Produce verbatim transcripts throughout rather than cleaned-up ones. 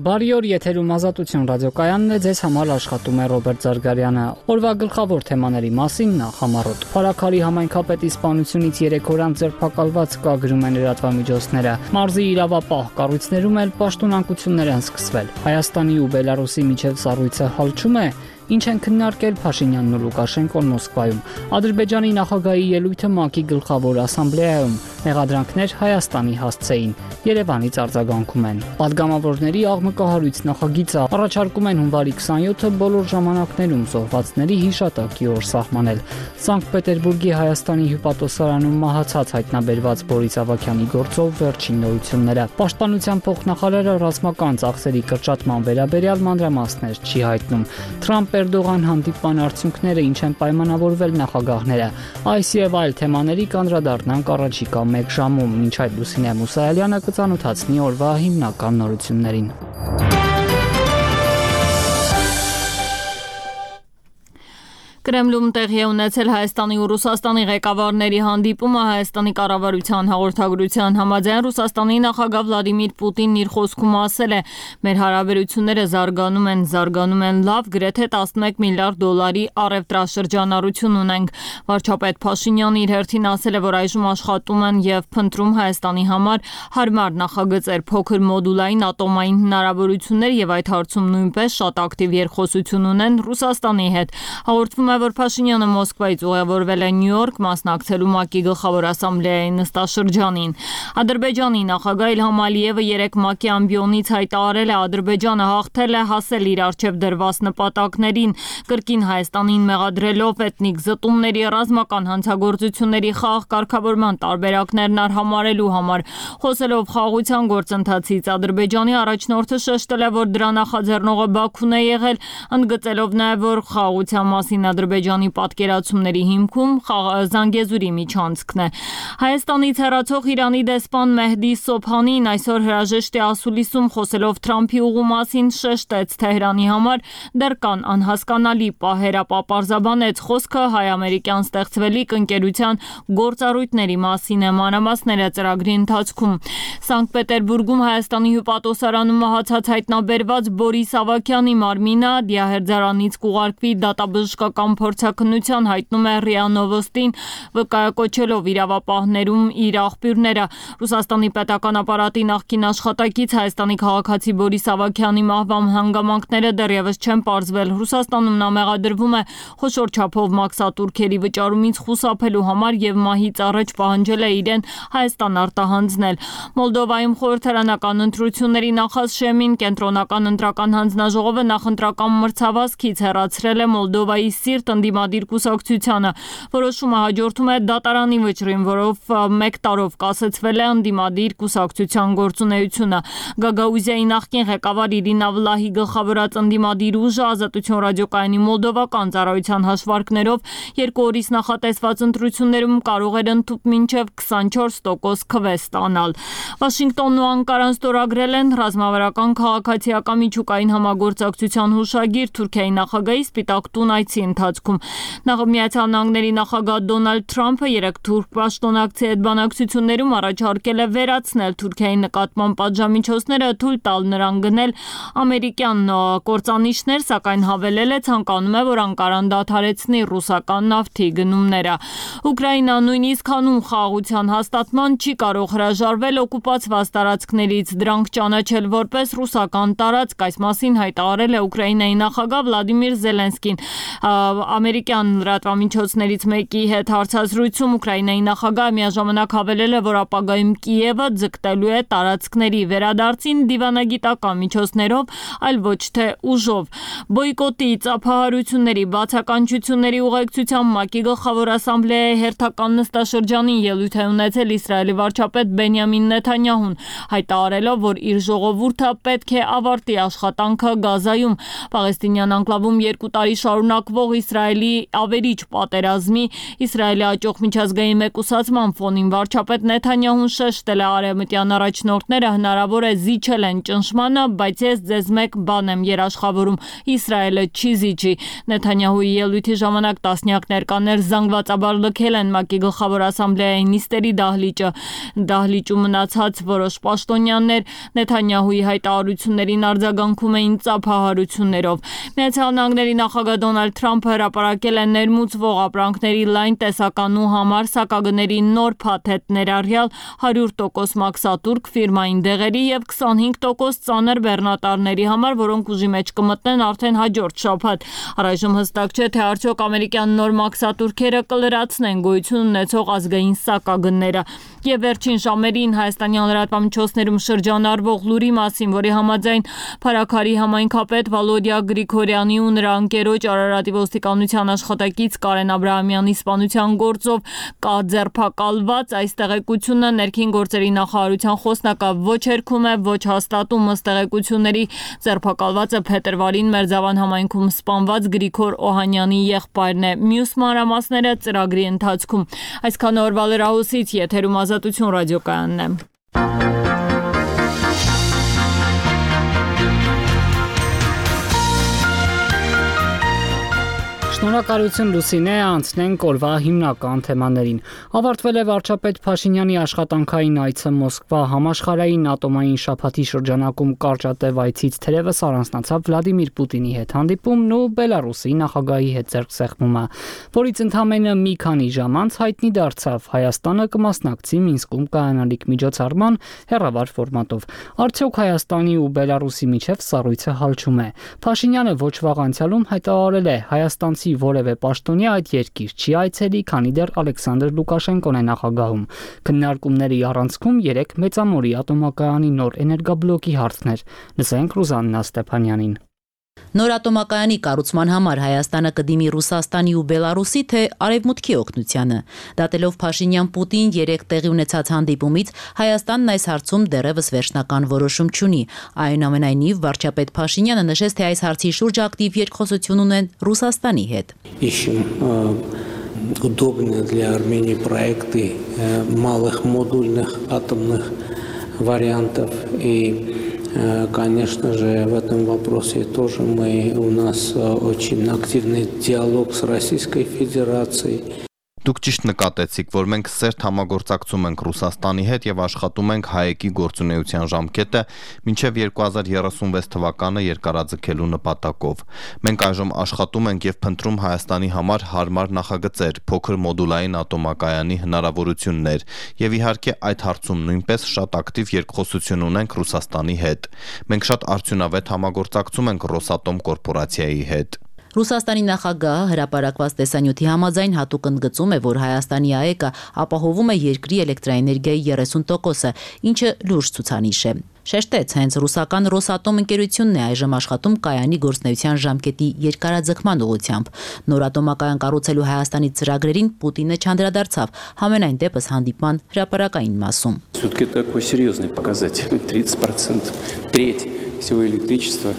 Բարի օր, եթերում Ազատություն ռադիոկայանն է, ձեզ համար աշխատում է Ռոբերտ Զարգարյանը։ Օրվա գլխավոր թեմաների մասին նախ համառոտ։ Փարաքարի համայնքապետի սպանությունից երեք օր անց ձերբակալված կա, գրում են լրատվամիջոցները։ Մարզի իրավապահ կառույցներում էլ պաշտոնանկություններ են սկսվել։ Հայաստանի ու Բելարուսի միջև սառույցը հալչում է։ Ինչ են քննարկել Փաշինյանն ու Լուկաշենկոն Մոսկվայում։ Ադրբեջանի նախագահի ելույթը ՄԱԿ-ի գլխավոր ասամբլեայում, մեղադրանքներ Հայաստանի հասցեին, Երևանից արձագանքում են։ Պատգամավորների աղմկահարույց նախագիծը առաջարկում են հունվարի քսաներկուսը բոլոր ժամանակներում զոհվածների հիշատակի օր սահմանել։ Սանկտ Պետերբուրգի Հայաստանի հյուպատոսարանում մահացած հայտնաբերված Բորիս Ավագյանի գործով վերջին նորությունները։ Պաշտպանության փոխնախարարը ռազմական ծախսերի կրճատման վերաբերյալ մանրամասներ չի հայտնում։ Թրամփ Էրդողան հանդիպման արդյունքները ինչ են պայմանավորվել նախագահները։ Այս եւ այլ թեմաների կանդրադառնանք առաջիկա մեկ ժամում, մինչ այդ Լուսինե Մուսայելյանը կծանոթացնի օրվա հիմնական նորություններին։ Կրեմլում տեղի է ունեցել Հայաստանի ու Ռուսաստանի ղեկավարների հանդիպումը Հայաստանի կառավարության հաղորդագրության համաձայն Ռուսաստանի նախագահ Վլադիմիր Պուտինն իր խոսքում ասել է. «Մեր հարաբերությունները զարգանում են, զարգանում են լավ, գրեթե տասնմեկ միլիարդ դոլարի առևտրաշրջանառություն ունենք»։ Վարչապետ Փաշինյանը իր հերթին ասել է, որ այժմ աշխատում են եւ փնտրում Հայաստանի համար հարմար նախագծեր, փոքր մոդուլային ատոմային հնարավորություններ եւ այդ հարցում նույնպես շատ ակտիվ երկխոսություն ունեն Ռուսաստանի հետ։ Հաղորդվում որ Փաշինյանը Մոսկվայից ուղևորվել է Նյու Յորք մասնակցելու ՄԱԿ-ի գլխավոր ասամբլեայի նստաշրջանին։ Ադրբեջանի նախագահ Իլհամ Ալիևը երեկ ՄԱԿ-ի ամբիոնից հայտարարել է Ադրբեջանը հաղթել է հասել իր առջև դրված նպատակներին, կրկին Հայաստանին մեղադրելով էթնիկ զտումների, ռազմական հանցագործությունների խաղաղ կարգավորման տարբերակներն արհամարելու համար։ Խոսելով խաղաղության գործընթացից Ադրբեջանի առաջնորդը շեշտել է, որ դրա նախաձեռնողը Բաքուն է եղել, ընդգծելով նաև, որ խաղաղության մասին Ադրբեջանի պատկերացումների հիմքում Զանգեզուրի միջանցքն է։ Հայաստանից հեռացող Իրանի դեսպան Մեհդի Սոբհանին այսօր հրաժեշտի ասուլիսում խոսելով Թրամփի ուղու մասին շեշտեց Թեհրանի համար դեռ կան անհասկանալի պահեր, ապա պարզաբանեց խոսքը հայ-ամերիկյան ստեղծվելիք ընկերության գործառույթների մասին է, մանրամասները ծրագրի ընթացքում։ Սանկտ Պետերբուրգում Հայաստանի հյուպատոսարանում մահացած հայտնաբերված Բորիս Ավագյանի մարմինը դիահերձարանից կուղարկվի դատաբժշկական փորձաքննության, հայտնում է ՌԻԱ Նովոստին, վկայակոչելով իրավապահներում իր աղբյուրները։ Ռուսաստանի պետական ապարատի նախկին աշխատակից Հայաստանի քաղաքացի Բորիս Ավագյանի մահվան հանգամանքները դեռևս չեն պարզվել։ Ռուսաստանում նա մեղադրվում է խոշոր չափով մաքսատուրքերի վճարումից խուսափելու համար եւ մահից առաջ պահանջել է իրեն Հայաստան արտահանձնել։ Մոլդովայում խորհրդարանական ընտրությունների նախաշեմին կենտրոնական ընտրական հանձնաժողովը նախընտրական մրցավազքից հեռացրել է Մոլդովայի Սիրտ ընդդիմադիր կուսակցությանը։ Որոշումը հաջորդում է դատարանի վճռին, որով մեկ տարով կասեցվել է ընդդիմադիր կուսակցության գործունեությունը։ Գագաուզիայի նախկին ղեկավար Իրինա Վլահի գլխավորած ընդդիմադիր ուժը Ազատություն ռադիոկայանի մոլդովական ծառայության հաշվարկներով երկու օրից նախատեսված ընտրություններում կարող էր ընդཐུպ մինչև քսանչորս տոկոս քվե ստանալ։ Վաշինգտոնն ու Անկարան ստորագրել են ռազմավարական քաղաքացիական միջուկային համագործակցության հուշագիր Թուրքիայի նախագահի Սպիտակ տուն այցի ընթացքում։ Միացյալ Նահանգների նախագահ Դոնալդ Թրամփը երեկ թուրք պաշտոնակցի հետ բանակցություններում առաջարկել է վերացնել Թուրքիայի նկատմամբ պատժամիջոցները, թույլ տալ նրան գնել ամերիկյան կործանիչներ, սակայն հավելել է ցանկանում է, որ Անկարան դադարեցնի ռուսական նավթի գնումները։ Ուկրաինան նույնիսկ հանուն խաղաղության հաստատման չի կարող հրաժարվել օկուպացված տարածքներից, դրանք ճանաչել որպես ռուսական տարածք, այս մասին հայտարարել է Ուկրաինայի նախագահ Վլադիմիր Զելենսկին։ Ամերիկյան լրատվամիջոցներից մեկի հետ հարցազրույցում Ուկրաինայի նախագահը միաժամանակ հավելել է, որ ապագայում Կիևը ձգտելու է տարածքների վերադարձին դիվանագիտական միջոցներով, այլ ոչ թե ուժով։ Բոյկոտի, ծափահարությունների, բացականչությունների ուղեկցությամբ ՄԱԿ-ի գլխավոր ասամբլեայի հերթական նստաշրջանին ելույթ է ունեցել Իսրայելի վարչապետ Բենյամին Նեթանյահուն, հայտարարելով, որ իր ժողովուրդը պետք է ավարտի աշխատանքը Գազայում։ Պաղեստինյան անկլավում երկու տարի շարունակվող Իսրայելի ավերիչ պատերազմի, Իսրայելի աճող միջազգային մեկուսացման ֆոնին վարչապետ Նեթանյահուն շեշտել է արևմտյան առաջնորդները հնարավոր է զիջել են ճնշմանը, բայց ես ձեզ մեկ բան եմ երաշխավորում. Իսրայելը չի զիջի։ Նեթանյահուի ելույթի ժամանակ տասնյակ ներկաներ զանգվածաբար լքել են ՄԱԿ-ի գլխավոր ասամբլեայի նիստերի դահլիճը։ Դահլիճում մնացած որոշ պաշտոնյաներ Նեթանյահուի հայտարարություններին արձագանքում էին ծափահարություններով։ Միացյալ Նահանգների նախագահ Դոնալդ Թրամփը հրապարակել է ներմուծվող ապրանքների լայն տեսականու համար սակագների նոր փաթեթ ներառյալ հարյուր տոկոս մաքսատուրք ֆիրմային դեղերի եւ քսանհինգ տոկոս ծանր բեռնատարների համար, որոնք ուժի մեջ կմտնեն արդեն հաջորդ շաբաթ։ Առայժմ հստակ չէ, թե արդյոք ամերիկյան նոր մաքսատուրքերը կլրացնեն գոյություն ունեցող ազգային սակագները։ Եվ վերջին ժամերին Հայաստանյան լրատվամիջոցներում շրջանառվող լուրի մասին, որի համաձայն Փարաքարի համայնքապետ Վալոդիա Գրիգորյանի ու նրա ընկերոջ Արարատի ոստիկանության աշխատակից Կարեն Աբրահամյանի սպանության գործով կա ձերբակալված, այս տեղեկությունը ներքին գործերի նախարարության խոսնակը ոչ երգում է, ոչ հաստատում ըստ տեղեկությունների ձերբակալվածը փետրվարին Մերձավան համայնքում սպանված Գրիգոր Օհանյանի եղբայրն է։ Մյուս մանրամասները ծրագրի ընթացքում։ Այսքան օրվա լրահոսից եթերում Ազատություն ռադիոկայանն է։ Շնորհակալություն Լուսինե, անցնենք օրվա հիմնական թեմաներին։ Ավարտվել է վարչապետ Փաշինյանի աշխատանքային այցը Մոսկվա, համաշխարհային ատոմային շաբաթի շրջանակում կարճատև այցից թերևս առանձնացավ Վլադիմիր Պուտինի հետ հանդիպումն ու Բելարուսի նախագահի հետ ձեռքսեղմումը, որից ընդամենը մի քանի ժամ անց հայտնի դարձավ Հայաստանը կմասնակցի Մինսկում կայանալիք միջոցառման հեռավար ֆորմատով։ Արդյոք Հայաստանի ու Բելարուսի միջև սառույցը հալչում է։ Փաշինյանը ոչ վաղ անցյալում հայտարարել է հայաստանցի որևէ պաշտոնյա այդ երկիր չի այցելի, քանի դեռ Ալեքսանդր Լուկաշենկոն է նախագահում։ Քննարկումների առանցքում երեք մեծամորի ատոմակայանի նոր էներգաբլոկի հարցներ։ Լսենք Ռուզաննա Ստեփանյանին։ Նոր ատոմակայանի կառուցման համար Հայաստանը կդիմի Ռուսաստանի ու Բելարուսի, թե Արևմուտքի օգնությանը։ Դատելով Փաշինյան-Պուտին երեք տեղի ունեցած հանդիպումից, Հայաստանն այս հարցում դեռևս վերջնական որոշում չունի։ Այնուամենայնիվ, վարչապետ Փաշինյանը նշեց, թե այս հարցի շուրջ ակտիվ երկխոսություն ունեն Ռուսաստանի հետ։ Удобные для Армении проекты малых модульных атомных вариантов. И, конечно же, в этом вопросе тоже мы, у нас очень активный диалог с Российской Федерацией. Դուք ճիշտ նկատեցիք, որ մենք սերտ համագործակցում ենք Ռուսաստանի հետ եւ աշխատում ենք հայեկի գործունեության ժամկետը մինչեւ երկու հազար երեսունվեց թվականը երկարաձգելու նպատակով։ Մենք այժմ աշխատում ենք եւ փնտրում Հայաստանի համար հարմար նախագծեր, փոքր մոդուլային ատոմակայանի հնարավորություններ եւ իհարկե այդ հարցում նույնպես շատ ակտիվ երկխոսություն ունենք Ռուսաստանի հետ։ Մենք շատ արդյունավետ համագործակցում ենք Ռոսատոմ կորպորացիայի հետ։ Ռուսաստանի նախագահը հրապարակված տեսանյութի համաձայն հատուկ ընդգծում է, որ Հայաստանի ԱԷԿ-ը ապահովում է երկրի էլեկտրաէներգիայի երեսուն տոկոսը, ինչը լուրջ ցուցանիշ է։ Շեշտեց, հենց ռուսական Ռոսատոմ ընկերությունն է այժմ աշխատում կայանի գործունեության ժամկետի երկարաձգման ուղղությամբ։ Նոր ատոմակայան կառուցելու Հայաստանի ծրագրերին Պուտինը չանդրադարձավ, համենայն դեպս հանդիպման հրապարակային մասում։ Все-таки такой серьезный показатель. тридцать процентов, треть всего электричества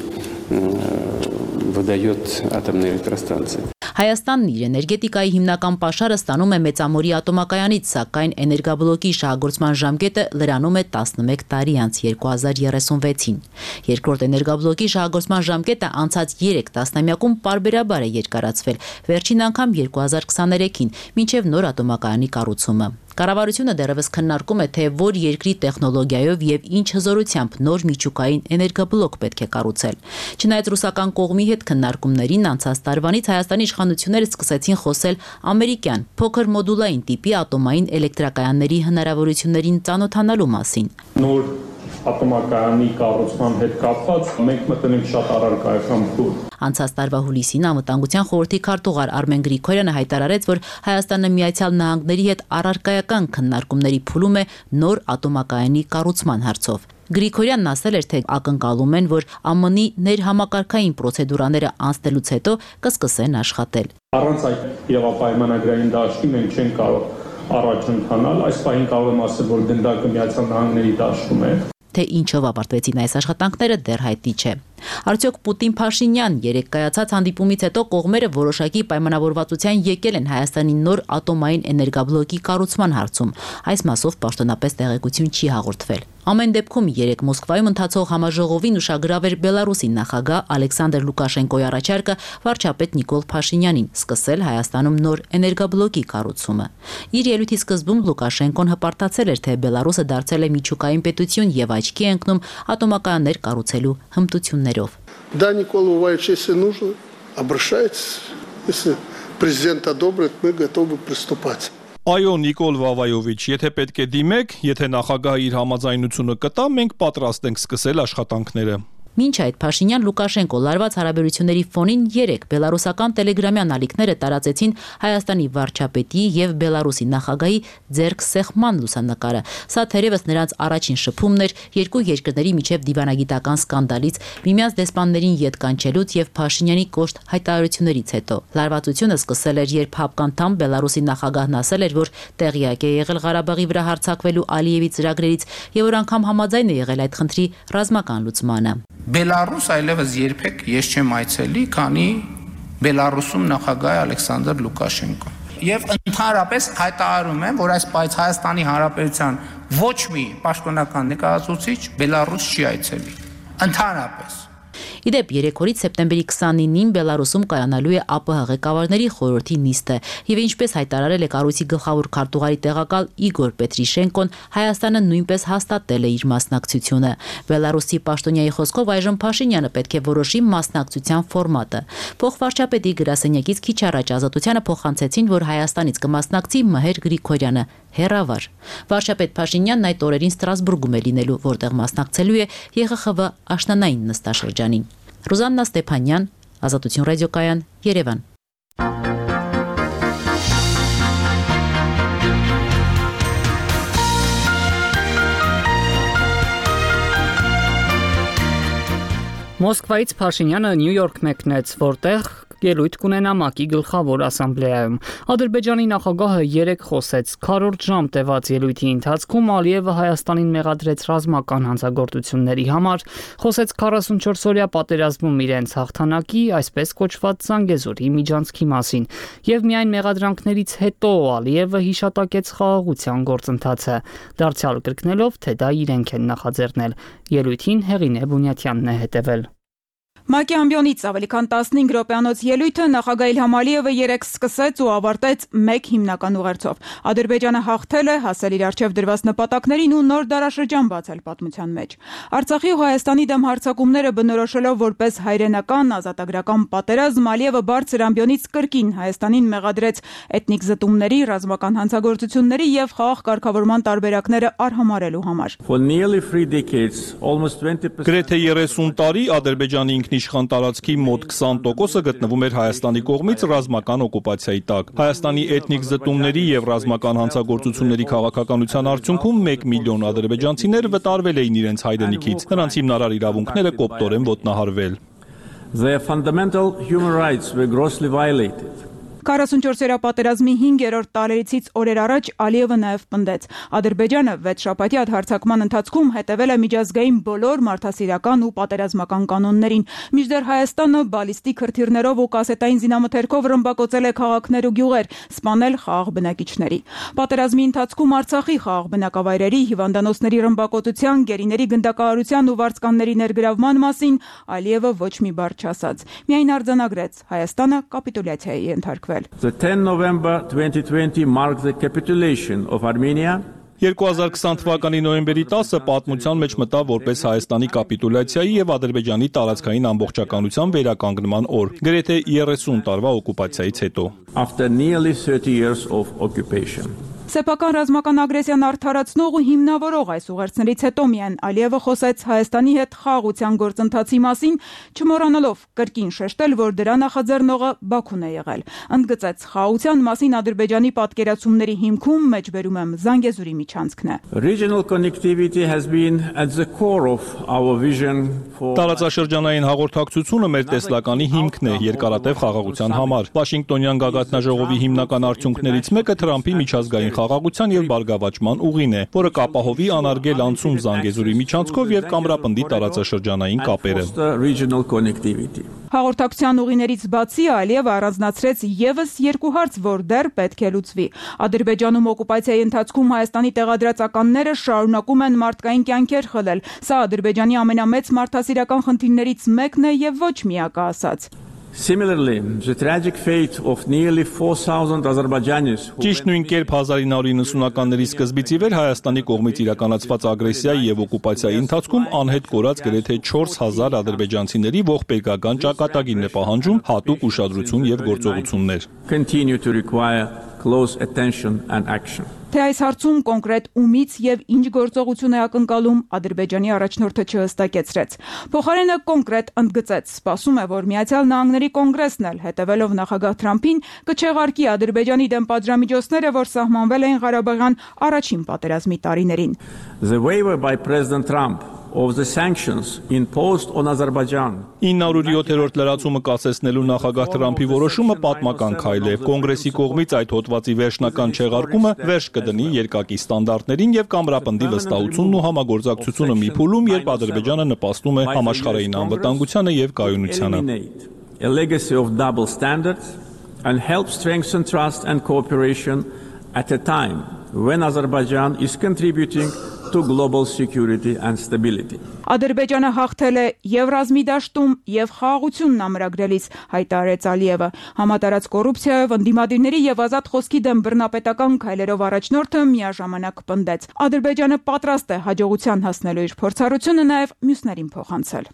выдает атомная электростанция. Հայաստանն իր էներգետիկայի հիմնական պաշարը ստանում է Մեծամորի ատոմակայանից, սակայն էներգաբլոկի շահագործման ժամկետը լրանում է տասնմեկ տարի անց երկու հազար երեսունվեցին։ Երկրորդ էներգաբլոկի շահագործման ժամկետը անցած երեք տասնամյակում պարբերաբար է երկարացվել, վերջին անգամ երկու հազար քսաներեքին, մինչև նոր ատոմակայանի կառուցումը։ Կառավարությունը դեռևս քննարկում է, թե որ երկրի տեխնոլոգիայով եւ ինչ հզորությամբ նոր միջուկային էներգաբլոկ պետք է կառուցել։ Չնայած ռուսական կողմի հետ քննարկումներին անցած տարվանից Հայաստանի իշխանությունները սկսեցին խոսել ամերիկյան փոքր մոդուլային տիպի ատոմային էլեկտրակայանների հնարավորություններին ծանոթանալու մասին։ Նոր ատոմակայանի կառուցման հետ կապված մենք մտնենք շատ առարկայական փուլ։ Անցած տարվա հուլիսին Անվտանգության խորհրդի քարտուղար Արմեն Գրիգորյանը հայտարարեց, որ Հայաստանը Միացյալ Նահանգների հետ առարկայական քննարկումների փուլում է նոր ատոմակայանի կառուցման հարցով։ Գրիգորյանն ասել էր, թե ակնկալում են, որ ԱՄՆ-ի ներհամակարգային պրոցեդուրաները անցնելուց հետո կսկսեն աշխատել։ Առանց այդ իրավապայմանագրային դաշտի մենք չենք կարող առաջ ընթանալ, այս պահին կարող եմ ասել, որ գնդակը Միացյալ Նահանգների դաշտում է։ Թե ինչով ավարտվեցին այս աշխատանքները դեռ հայտնի չէ։ Արդյոք Պուտին-Փաշինյան երեք կայացած հանդիպումից հետո կողմերը որոշակի պայմանավորվածության եկել են Հայաստանի նոր ատոմային էներգաբլոկի կառուցման հարցում։ Այս մասով պաշտոնապես տեղեկություն չի հաղորդվել։ Ամեն դեպքում երեք Մոսկվայում ընթացող համաժողովին ուշագրավ էր Բելարուսի նախագահ Ալեքսանդր Լուկաշենկոյի առաջարկը վարչապետ Նիկոլ Փաշինյանին սկսել Հայաստանում նոր էներգաբլոկի կառուցումը։ Իր ելույթի սկզբում Լուկաշենկոն հպարտացել էր, թե Բելարուսը դարձել է միջուկային պետություն եւ աչքի է ընկնում ատոմականներ կառուցելու հմտություններով։ Да, Никола Уваевич, если нужно, обращайтесь. Если президент одобрит, мы готовы приступать. Այո, Նիկոլ Վավայովիչ, եթե պետք է դիմեք, եթե նախագահը իր համաձայնությունը կտա, մենք պատրաստ ենք սկսել աշխատանքները։ Մինչ այդ Փաշինյան-Լուկաշենկո լարված հարաբերությունների ֆոնին երեք բելարուսական տելեգրամյան ալիքները տարածեցին Հայաստանի վարչապետի եւ Բելարուսի նախագահի ձեռք սեղման լուսանկարը։ Սա թերևս նրանց առաջին շփումն էր երկու երկրների միջև դիվանագիտական սկանդալից, միմյանց դեսպաններին ետ կանչելուց եւ Փաշինյանի կոշտ հայտարարություններից հետո։ Լարվածությունը սկսել էր, երբ հապկանդամ Բելարուսի նախագահն ասել էր, որ տեղյակ է եղել Ղարաբաղի վրա հարձակվելու Ալիևի ծրագրերից եւ որ անգամ համաձայն է եղել այդ խնդրի ռազմական լուծմանը։ Բելարուս այլևս երբեք ես չեմ այցելի, քանի Բելարուսում նախագահ է Ալեքսանդր Լուկաշենկոն։ Եվ ընդհանրապես հայտարարում եմ, որ այս բայց Հայաստանի Հանրապետության ոչ մի պաշտոնական ներկայացուցիչ Բելարուս չի այցելի։ Ընդհանրապես։ Իդեպ երեք օրից սեպտեմբերի քսանինին Բելարուսում կայանալու է ԱՊՀ ղեկավարների խորհրդի նիստը եւ ինչպես հայտարարել է կառույցի գլխավոր քարտուղարի տեղակալ Իգոր Պետրիշենկոն, Հայաստանը նույնպես հաստատել է իր մասնակցությունը։ Բելարուսի պաշտոնյայի խոսքով այժմ Փաշինյանը պետք է որոշի մասնակցության ֆորմատը։ Փոխվարչապետի գրասենյակից քիչ առաջ Ազատությանը փոխանցեցին, որ Հայաստանից կմասնակցի Մհեր Գրիգորյանը հերավար։ Վարչապետ Փաշինյանն այդ օրերին Ստրասբուրգում է լինելու, որտեղ մասնակցելու է ԵԽԽՎ աշնանային նստաշրջանին։ Ռուզաննա Ստեփանյան, Ազատություն ռադիոկայան, Երևան։ Մոսկվայից Փաշինյանը Նյու Յորք մեկնեց, որտեղ ելույթ կունենա ՄԱԿ-ի գլխավոր ասամբլեայում։ Ադրբեջանի նախագահը երեկ խոսեց քառորդ ժամ տևած ելույթի ընթացքում Ալիևը Հայաստանին մեղադրեց ռազմական հանցագործությունների համար, խոսեց քառասունչորս օրյա պատերազմում իրենց հաղթանակի, այսպես կոչված Զանգեզուրի միջանցքի մասին, եւ միայն մեղադրանքներից հետո Ալիևը հիշատակեց խաղաղության գործընթացը, դարձյալ կրկնելով, թե դա իրենք են նախաձեռնել։ Ելույթին Հեղինե Բունյաթյանն է հետևել։ ՄԱԿ-ի ամբիոնից ավելի քան տասնհինգ րոպեանոց ելույթը նախագահ Իլհամ Ալիևը երեկ սկսեց ու ավարտեց մեկ հիմնական ուղերձով։ Ադրբեջանը հաղթել է, հասել իր առջև դրված նպատակներին ու նոր դարաշրջան բացել պատմության մեջ։ Արցախի ու Հայաստանի դեմ հարձակումները բնորոշելով որպես հայրենական ազատագրական պատերազմ, Ալիևը բարձր ամբիոնից կրկին Հայաստանին մեղադրեց էթնիկ զտումների, ռազմական հանցագործությունների եւ խաղաղ կարգավորման տարբերակները արհամարելու համար։ Գրեթե երեսուն տարի Ադրբեջանի ինքնիշխան տարածքի մոտ քսան տոկոսը գտնվում էր Հայաստանի կողմից ռազմական օկուպացիայի տակ։ Հայաստանի էթնիկ զտումների եւ ռազմական հանցագործությունների քաղաքականության արդյունքում մեկ միլիոն ադրբեջանցիներ վտարվել էին իրենց հայրենիքից։ Նրանց հիմնարար իրավունքները կոպտորեն ոտնահարվել։ Their fundamental human rights were grossly violated. քառասունչորս օրյա պատերազմի հինգերորդ տարելիցից օրեր առաջ Ալիևը նաև պնդեց. Ադրբեջանը վեց շաբաթյա հարձակման ընթացքում հետևել է միջազգային բոլոր մարդասիրական ու պատերազմական կանոններին, մինչդեռ Հայաստանը բալիստիկ հրթիռներով ու կասետային զինամթերքով ռմբակոծել է քաղաքներ ու գյուղեր, սպանել խաղաղ բնակիչների։ Պատերազմի ընթացքում Արցախի խաղաղ բնակավայրերի, հիվանդանոցների ռմբակոծության, գերիների գնդակահարության ու վարձկանների ներգրավման մասին Ալիևը ոչ մի բառ չասաց։ Միայն արձանագրեց. Հայաստանը կապիտուլյացիայի է ենթարկվել։ The tenth of November twenty twenty marked the capitulation of Armenia. երկու հազար քսան թվականի նոյեմբերի տասը պատմության մեջ մտավ որպես Հայաստանի կապիտուլյացիայի եւ Ադրբեջանի տարածքային ամբողջականության վերականգնման օր, գրեթե երեսուն տարվա օկուպացիայից հետո։ After nearly thirty years of occupation. Սեփական ռազմական ագրեսիան արդարացնող ու հիմնավորող այս ուղերձներից հետո միայն Ալիևը խոսեց Հայաստանի հետ խաղաղության գործընթացի մասին, չմոռանալով կրկին շեշտել, որ դրա նախաձեռնողը Բաքուն է եղել։ Ընդգծեց խաղաղության մասին Ադրբեջանի պատկերացումների հիմքում մեջբերում եմ Զանգեզուրի միջանցքն է։ Regional connectivity has been at the core of our vision for Տարածաշրջանային հաղորդակցությունը մեր տեսլականի հիմքն է երկարատև խաղաղության համար։ Վաշինգտոնյան գագաթնաժողովի հիմնական արդյունքներից մեկը Թրամփի միջազգային խաղաղության եւ բարգավաճման ուղին է, որը կապահովի անարգել անցում Զանգեզուրի միջանցքով եւ Կամրապնդի տարածաշրջանային կապերը։ Հաղորդակցության ուղիներից բացի Ալիևը առանձնացրեց եւս երկու հարց, որ դեռ պետք է լուծվի։ Ադրբեջանում օկուպացիայի ընթացքում Հայաստանի տեղադրածականները շարունակում են մարդկային կյանքեր խլել։ Սա Ադրբեջանի ամենամեծ մարդասիրական խնդիրներից մեկն է եւ ոչ միակը ասած։ Similarly, the tragic fate of nearly four thousand Azerbaijanis. Ճիշտ նույն կերպ հազար ինը հարյուր նվաթյանինների սկզբից ի վեր Հայաստանի կողմից իրականացված ագրեսիայի եւ օկուպացիայի ընթացքում անհետ կորած գրեթե չորս հազար ադրբեջանցիների ողբերգական ճակատագիրն է պահանջում հատուկ ուշադրություն եւ գործողություններ։ Continue to require close attention and action. Թե այս հարցում կոնկրետ ումից եւ ինչ գործողություն է ակնկալում, Ադրբեջանի առաջնորդը չհստակեցրեց։ Փոխարենը կոնկրետ ընդգծեց, սպասում է, որ Միացյալ Նահանգների կոնգրեսն էլ, հետևելով նախագահ Թրամփին, կչեղարկի Ադրբեջանի դեմ պատժամիջոցները, որ սահմանվել էին Ղարաբաղյան առաջին պատերազմի տարիներին։ The waiver by President Trump of the sanctions imposed on Azerbaijan. ինը հարյուր յոթերորդ լրացումը կասեցնելու նախագահ Թրամփի որոշումը պատմական քայլ է։ Կոնգրեսի կողմից այդ հոդվածի վերջնական չեղարկումը վերջ կդնի երկակի ստանդարտներին եւ Կամրապնդի վստահությունն ու համագործակցությունը մի փուլում, երբ Ադրբեջանը նպաստում է համաշխարհային անվտանգությանը եւ կայունությանը։ A legacy of double standards and help strengthen trust and cooperation at a time when Azerbaijan is contributing to global security and stability. Ադրբեջանը հաղթել է եւ ռազմի դաշտում եւ խաղաղությունն ամրագրելիս, հայտարարեց Ալիևը։ Համատարած կոռուպցիայով, ընդդիմադիրների եւ ազատ խոսքի դեմ բռնապետական քայլերով առաջնորդը միաժամանակ պնդեց. Ադրբեջանը պատրաստ է հաջողության հասնելու իր փորձառությունը նաեւ մյուսներին փոխանցել։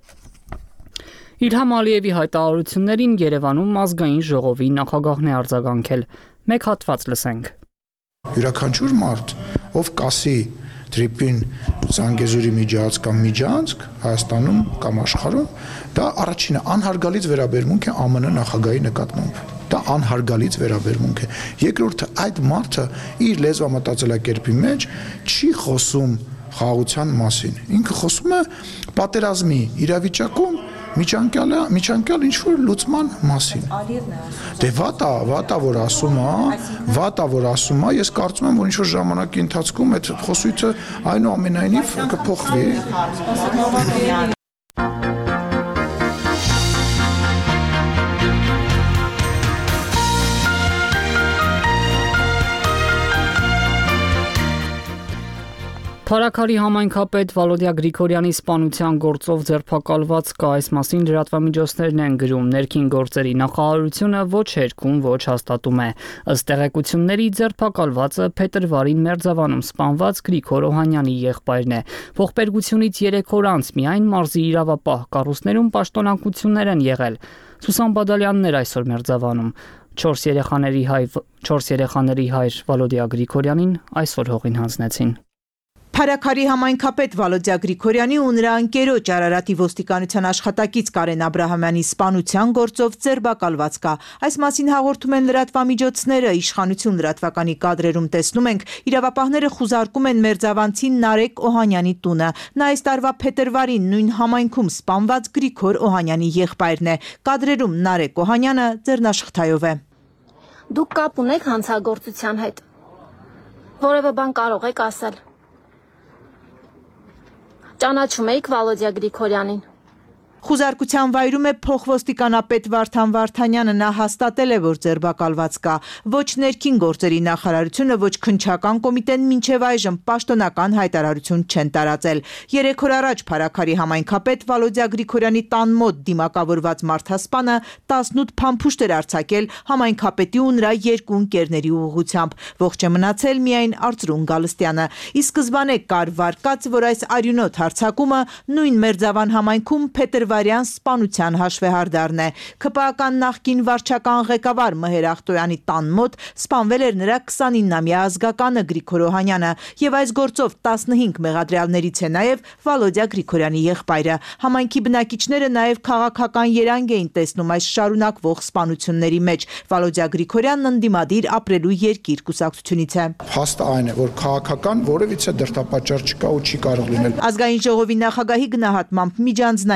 Իլհամ Ալիևի հայտարարություններին Երևանում ազգային ժողովի նախագահն է արձագանքել։ Մեկ հատված լսենք։ Յուրաքանչյուր մարդ, ով կասի Tripin Զանգեզուրի միջանցք կամ միջանցք Հայաստանում կամ աշխարհում, դա առաջինը անհարգալից վերաբերմունք է ԱՄՆ նախագահի նկատմամբ։ Դա անհարգալից վերաբերմունք է։ Երկրորդը, այդ մարդը իր լեզվամտածելակերպի մեջ չի խոսում խաղաղության մասին։ Ինքը խոսում է պատերազմի իրավիճակում միջանկյալ միջանկյալ ինչ-որ լուծման մասին։ Դե վատա, վատա որ ասում է, վատա որ ասում է, ես կարծում եմ, որ ինչ-որ ժամանակի ընթացքում այդ խոսույթը այնուամենայնիվ կփոխվի։ Փարաքարի համայնքապետ Վալոդիա Գրիգորյանի սպանության գործով ձերբակալված կա, այս մասին լրատվամիջոցներն են գրում։ Ներքին գործերի նախարարությունը ոչ հերքում, ոչ հաստատում է։ Ըստ տեղեկությունների ձերբակալվածը փետրվարին Մերձավանում սպանված Գրիգոր Օհանյանի եղբայրն է։ Ողբերգությունից երեք օր անց միայն մարզի իրավապահ կառույցներում պաշտոնակություններ են եղել։ Սուսան Բադալյանն էր այսօր Մերձավանում։ Չորս երեխաների հայ չորս երեխաների հայր Վալոդիա Գրիգորյանին այսօր հողին հանձնեցին։ Փարաքարի համայնքապետ Վալոդիա Գրիգորյանի ու նրա ընկերոջ Արարատի ոստիկանության աշխատակից Կարեն Աբրահամյանի սպանության գործով ձերբակալված կա։ Այս մասին հաղորդում են լրատվամիջոցները, իշխանություն լրատվականի կադրերում տեսնում ենք, իրավապահները խուզարկում են մերձավանցի Նարեկ Օհանյանի տունը։ Նա այս տարվա փետրվարին նույն համայնքում սպանված Գրիգոր Օհանյանի եղբայրն է։ Կադրերում Նարեկ Օհանյանը ձեռնաշխտայով է։ Դուք կապ ունեք հանցագործության հետ։ Որևէ բան կարող եք ասել։ Ճանաչում եք Վալոդիա Գրիգորյանին։ Խուզարկության վայրում է փոխոստիկանապետ Վարդան Վարդանյանը, նա հաստատել է, որ ձերբակալված կա։ Ոչ ներքին գործերի նախարարությունը, ոչ քննչական կոմիտեն մինչև այժմ պաշտոնական հայտարարություն չեն տարածել։ Երեք օր առաջ Փարաքարի համայնքապետ Վալոդիա Գրիգորյանի տան մոտ դիմակավորված մարդասպանը տասնութ փամփուշտ էր արձակել համայնքապետի ու նրա երկու ընկերների ուղղությամբ։ Ողջ է մնացել միայն Արծրուն Գալստյանը։ Ի սկզբանե կար վարկած, որ այս արյունոտ հարձակումը նույն Մերձավան համայնքում փետրվարի Վարյան սպանության հաշվեհարդարն է։ ՔՊԱ-ական նախկին վարչական ղեկավար Մհեր Ախտոյանի տան մոտ սպանվել էր նրա քսանինամյա ազգականը Գրիգոր Օհանյանը եւ այս գործով տասնհինգ մեղադրյալներից է նաեւ Վալոդիա Գրիգորյանի եղբայրը։ Համայնքի բնակիչները նաեւ քաղաքական երանգ էին տեսնում այս շարունակվող սպանությունների մեջ։ Վալոդիա Գրիգորյանն ընդդիմադիր ապրելու երկիր կուսակցությունից է։ Փաստը այն է, որ քաղաքական որևիցե դրդապատճառ չկա ու չի կարող լինել։ Ազգային ժողովի նախագահի գնահատմամբ միջանձնային խնդիր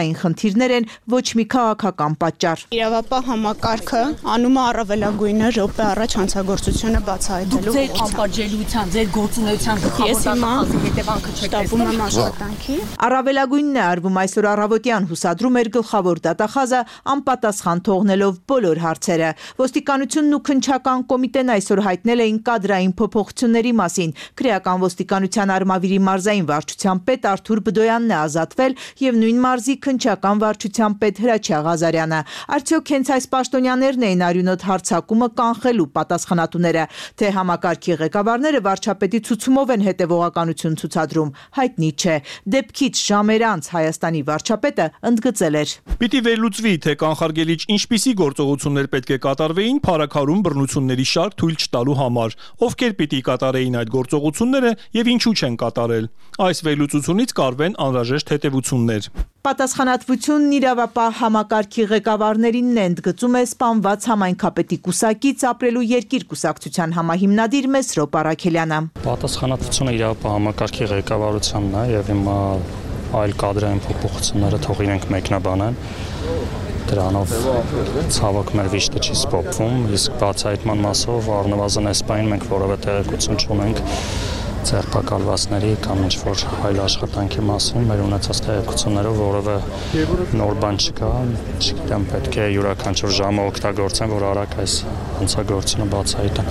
խնդիրներ են, ոչ մի քաղաքական պատճառ։ Իրավապահ համակարգը անում է առավելագույնը րոպե առաջ հանցագործությունը բացահայտելու ձեր անպատժելիության, ձեր գործունեության գլխավոր հետևանքը շտապում եմ աշխատանքի։ Առավելագույնն է արվում այսօր առավոտյան հուսադրում էր գլխավոր դատախազը անպատասխան թողնելով բոլոր հարցերը։ Ոստիկանությունն ու քննչական կոմիտեն այսօր հայտնել էին կադրային փոփոխությունների մասին։ Քրեական ոստիկանության Արմավիրի մարզային վարչության պետ Արթուր Բդոյանն է ազատվել եւ նույն մարզի քննչական վարչության պետ Հրաչյա Ղազարյանը։ Արդյոք հենց այս պաշտոնյաներն էին արյունոտ հարձակումը կանխելու պատասխանատուները, թե համակարգի ղեկավարները վարչապետի ցուցումով են հետևողականություն ցուցադրում, հայտնի չէ։ Դեպքից ժամեր անց Հայաստանի վարչապետը ընդգծել էր. Պիտի վերլուծվի, թե կանխարգելիչ ինչպիսի գործողություններ պետք է կատարվեին փառաքարում բռնությունների շարք թույլ չտալու համար, ովքեր պիտի կատարեին այդ գործողությունները եւ ինչու չեն կատարել։ Այս վերլուծությունից կարվեն անհրաժեշտ հետևություններ։ Պատասխանատվությունն իրավապահ համակարգի ղեկավարներին է, ընդգծում է սպանված համայնքապետի կուսակից ապրելու երկիր կուսակցության համահիմնադիր Մեսրոպ Առաքելյանը։ Պատասխանատվությունը իրավապահ համակարգի ղեկավարությանն է եւ հիմա այլ կադրային փոփոխությունները թող իրենք մեկնաբանեն։ Դրանով ցավոք մեր վիշտը չի սփոփվում, իսկ բացահայտման մասով առնվազն այս պահին մենք որևէ տեղեկություն չունենք ձերբակալվածների կամ ինչ-որ այլ աշխատանքի մասին, մեր ունեցած տեղեկություններով որևէ նոր բան չկա, չգիտեմ, պետք է յուրաքանչյուր ժամը օգտագործեն, որ արագ այս հանցագործությունը բացահայտեն։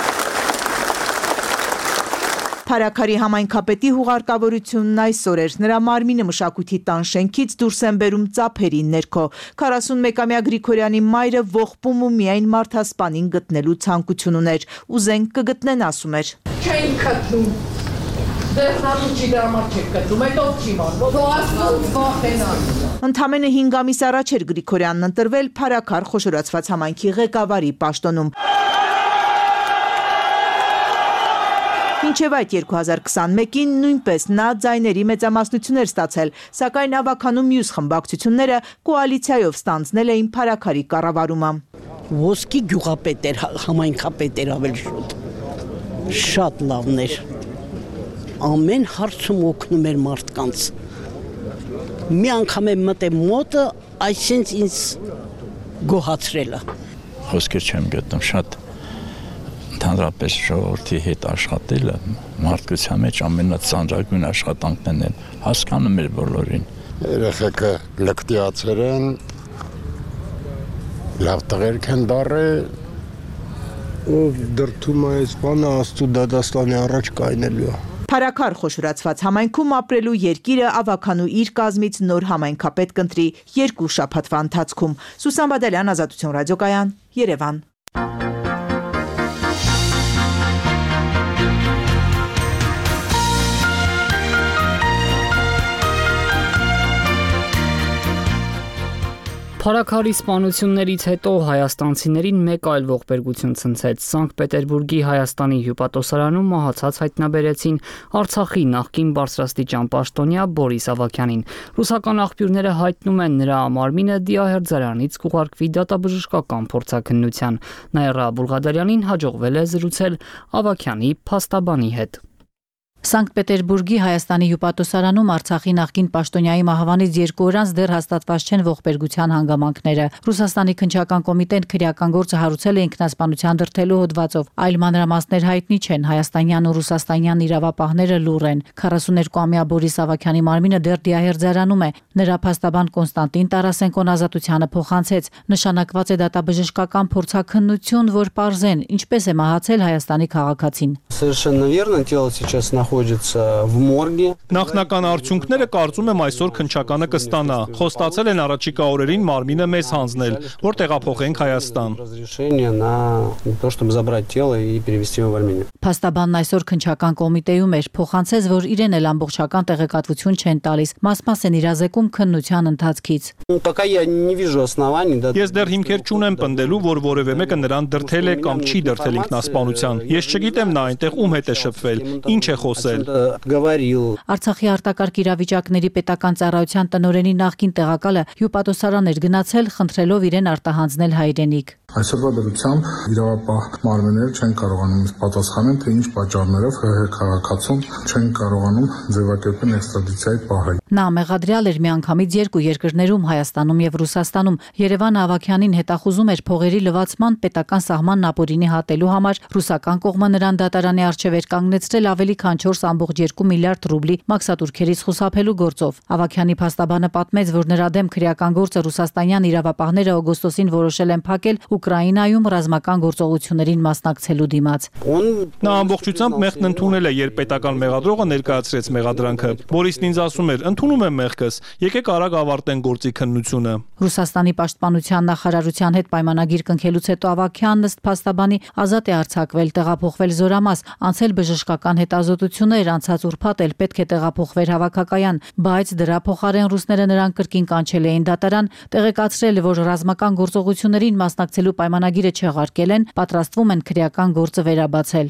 Փարաքարի համայնքապետի հուղարկավորությունն այսօր էր։ Նրա մարմինը մշակույթի տան շենքից դուրս են բերում ծափերի ներքո։ քառասունմեկամյա Գրիգորյանի մայրը ողբում ու միայն մարդասպանին գտնելու ցանկություն ուներ։ Ուզեն կգտնեն, ասում էր։ Չէին գտնում։ Դեռնալու չի դրա համար չեք գտնում, այդ ով չի ման։ Ո՞վ վախենան։ Ընդամենը հինգ ամիս առաջ էր Գրիգորյանն ընտրվել Փարաքար խոշորացված համայնքի ղեկավարի պաշտոնում։ Մինչև այդ երկու հազար քսանմեկին նույնպես նա ձայների մեծամասնություն էր ստացել, սակայն ավագանու մյուս խմբակցությունները կոալիցիայով ստանձնել էին Փարաքարի կառավարումը։ Ոսկի գյուղապետ էր, համայնքապետ էր ավելի շուտ։ Շատ լավն էր։ Ամեն հարցում օգնում էր մարդկանց։ Մի անգամ եմ մտել մոտը, այսինքն ինձ գոհացրել է։ Խոսքեր չեմ գտնում, շատ ընդհանրապես ժողովրդի հետ աշխատելը մարդկության մեջ ամենածանրագույն աշխատանքն է, հասկանում էր բոլորին։ Երեխեքը լկտիացեր են, լավ տղերք են դառել, ով դրդում է այս բանը Աստծո դատաստանի առաջ կայնելու է։ Փարաքար խոշորացված համայնքում ապրելու երկիրը ավագանու իր կազմից նոր համայնքապետ կընտրի երկու շաբաթվա ընթացքում։ Սուսան Բադալյան, Ազատություն ռադիոկայան, Երևան։ Փարաքարի սպանություններից հետո հայաստանցիներին մեկ այլ ողբերգություն ցնցեց։ Սանկտ Պետերբուրգի Հայաստանի հյուպատոսարանում մահացած հայտնաբերեցին Արցախի նախկին բարձրաստիճան պաշտոնյա Բորիս Ավագյանին։ Ռուսական աղբյուրները հայտնում են, նրա մարմինը Դիահերձարանից կուղարկվի դատաբժշկական փորձաքննության։ Նաիրա Բուլղադարյանին հաջողվել է զրուցել Ավագյանի փաստաբանի հետ։ Սանկտ Պետերբուրգի Հայաստանի հյուպատոսարանում Արցախի նախկին պաշտոնյայի մահվանից երկու օր անց դեռ հաստատված չեն ողբերգության հանգամանքները։ Ռուսաստանի քննչական կոմիտեն քրեական գործը հարուցել է ինքնասպանության դրդելու հոդվածով։ Այլ մանրամասներ հայտնի չեն։ Հայաստանյան ու ռուսաստանյան իրավապահները լուռ են։ քառասուներկուամյա Բորիս Ավագյանի մարմինը դեռ Դիահերձարանում է։ Նրա փաստաբան Կոնստանտին Տարասենկոն ազատությանը փոխանցեց։ Նշանակված է դատաբժշկական փորձաքննություն, որ պարզեն ինչպես է մահացել Հայաստանի քաղաքացին։ Совершенно верно, тело сейчас находится в морге. Նախնական արդյունքները կարծում եմ այսօր քննչականը կստանա։ Խոստացել են առաջիկա օրերին մարմինը մեզ հանձնել, որ տեղափոխենք Հայաստան։ Разрешение на то, чтобы забрать тело и перевести его в Армению. Փաստաբանն այսօր քննչական կոմիտեում էր, փոխանցեց, որ իրեն էլ ամբողջական տեղեկատվություն չեն տալիս, մաս-մաս են իրազեկում քննության ընթացքից։ Пока я не вижу оснований, да. Ես դեռ հիմքեր չունեմ պնդելու, որ որևէ մեկը նրան դրդել է կամ չի դրդել ինքնասպանության։ Ես չգիտեմ նա այնտեղ ում հետ է շփվել, ինչ է խոս խոսել։ Արցախի արտակարգ իրավիճակների պետական ծառայության տնօրենի նախկին տեղակալը հյուպատոսարան էր գնացել, խնդրելով իրեն արտահանձնել հայրենիք։ Այսօրվա դրությամբ իրավապահ մարմինները չեն կարողանում պատասխանել, թե ինչ պատճառներով ՀՀ քաղաքացուն չեն կարողանում ձևակերպել էքստրադիցիայի պահել։ Նա մեղադրյալ էր միանգամից երկու երկրներում, Հայաստանում եւ Ռուսաստանում։ Երևանը Ավագյանին հետախուզում էր փողերի լվացման պետական սահմանն ապօրինի հատելու համար։ Ռուսական կողմը նրան դատարանի առջև էր կանգնեցրել ավելի քան չորս կόμma երկու միլիարդ ռուբլի մաքսատուրքերից խուսափելու գործով։ Ավագյանի փաստաբանը պատմեց, որ նրա դեմ քրեական գործը ռուսաստանյան իրավապահները օգոստոսին որոշել են փակել Ուկրաինայում ռազմական գործողություններին մասնակցելու դիմաց։ Նա ամբողջությամբ մեղքն ընդունել է, երբ պետական մեղադրողը ներկայացրեց մեղադրանքը։ Բորիսն ինձ ասում էր. «Ընդունում եմ մեղքս, եկեք արագ ավարտենք գործի քննությունը»։ Ռուսաստանի պաշտպանության նախարարության հետ պայմանագիր կնքելուց հետո Ավագյանն ըստ փաստաբանի ազատ է արձակվել, տեղափոխվել Զորամաս, անցել բժշկական հետազոտություններ, անցած ուրբաթ էլ պետք է տեղափոխվեր հավաքակայան, բայց դրա փոխարեն ռուսները նրան կրկին կանչել էին դատարան, տեղեկացրել, որ ռազմական գործողություններին մասնակցելու պայմանագիրը չեղարկել են, պատրաստվում են քրեական գործը վերաբացել։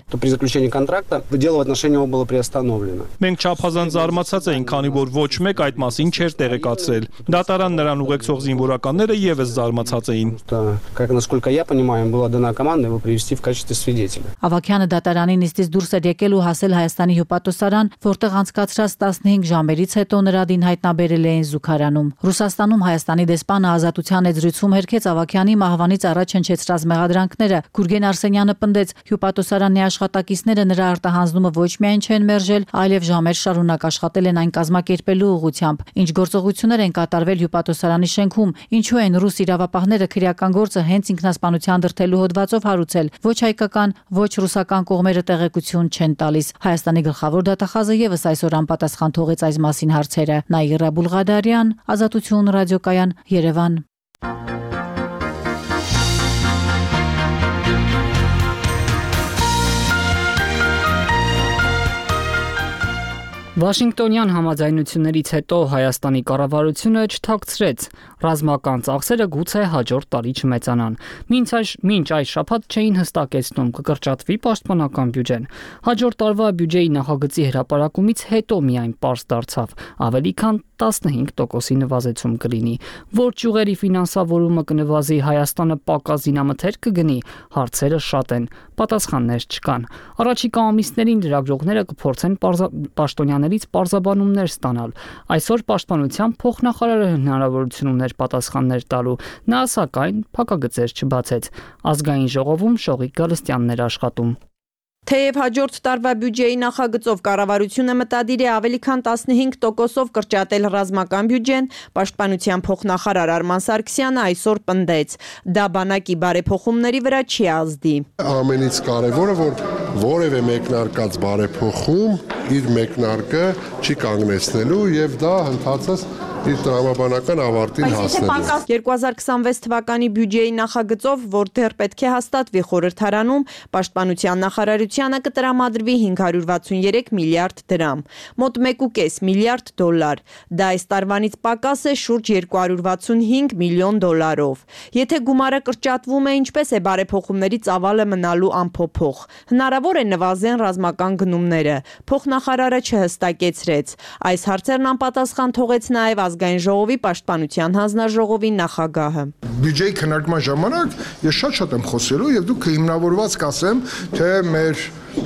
Մենք չափազանց զարմացած էինք, քանի որ ոչ մեկ այդ մասին չէր տեղեկացրել։ Դատարան նրան ուղեկցող զինվորականները եւս զարմացած էին։ Ավագյանը դատարանին իստից դուրս էր եկել ու հասել Հայաստանի հյուպատոսարան, որտեղ անցկացրած տասնհինգ ժամերից հետո նրա դին հայտնաբերել էին զուգարանում։ Ռուսաստանում Հայաստանի դեսպանը ազատության էջրույցում հերքեց Ավագյանի մահվանից առաջ հնչեցրած մեղադրանքները։ Գուրգեն Արսենյանը պնդեց, հյուպատոսարանի աշխատակիցները նրա արտահանձնումը ոչ միայն չեն մերժել, այլև ժամեր շարունակ աշխատել են այն կազմակերպելու ուղղությամբ։ Ինչ գործողություններ են կատարվել հյուպատոսարանի շենքում, ինչու են ռուս իրավապահները քրեական գործը հենց ինքնասպանության դրդելու հոդվածով հարուցել։ Ոչ հայկական, ոչ ռուսական կողմերը տեղեկություն չեն տալիս։ Հայաստանի գլխավոր դատախազը եւս այսօր անպատասխան թողեց այս մասին հարցերը։ Նաիրա Բուլղադարյան, Ազատություն ռադիոկայան, Երևան։ Վաշինգտոնյան համաձայնություններից հետո Հայաստանի կառավարությունը չթաքցրեց ռազմական ծախսերը գուցե հաջորդ տարի չմեծանան։ Մինչ այս մինչ այս շաբաթ չէին հստակեցնում կկրճատվի պաշտպանական բյուջեն։ Հաջորդ տարվա բյուջեի նախագծի հրապարակումից հետո միայն պարզ դարձավ ավելի քան տասնհինգ տոկոսի նվազեցում կլինի։ Որ ճյուղերի ֆինանսավորումը կնվազի, Հայաստանը պակաս զինամթերք կգնի, հարցերը շատ են, պատասխաններ չկան։ Առաջիկա ամիսներին լրագրողները կփորձեն պաշտոնյաներից պարզաբանումներ ստանալ։ Այսօր պաշտպանության փոխնախարարը հնարավորություն ուներ պատասխաններ տալու, նա սակայն փակագծեր չբացեց։ Ազգային ժողովում Շողիկ Գալստյանն էր աշխատում։ Թեև հաջորդ տարվա բյուջեի նախագծով կառավարությունը մտադիր է ավելի քան տասնհինգ տոկոսով կրճատել ռազմական բյուջեն, պաշտպանության փոխնախարար Արման Սարգսյանը այսօր պնդեց, դա բանակի բարեփոխումների վրա չի ազդի։ Ամենից կարևորը, որ որևէ մեկնարկած բարեփոխում իր մեկնարկը չի կանգնեցնելու եւ դա ընդհանրապես իր տրամաբանական ավարտին հասնելու։ երկու հազար քսանվեց թվականի բյուջեի նախագծով, որ դեռ պետք է հաստատվի խորհրդարանում, պաշտպանության նախարարությանը կտրամադրվի հինգ հարյուր վաթսուներեք միլիարդ դրամ, մոտ մեկ ու կես միլիարդ դոլար։ Դա այս տարվանից պակաս է շուրջ երկու հարյուր վաթսունհինգ միլիոն դոլարով։ Եթե գումարը կրճատվում է, ինչպես է բարեփոխումների ծավալը մնալու անփոփոխ։ Հնարավոր է նվազեն ռազմական գնումները։ Փոխնախարարը չհստակեցրեց։ Այս հարցերն անպատասխան թողեց նաև Ազգային ժողովի պաշտպանության հանձնաժողովի նախագահը։ Բյուջեի քննարկման ժամանակ ես շատ-շատ եմ խոսելու եւ դուք հիմնավորված կասեմ, թե մեր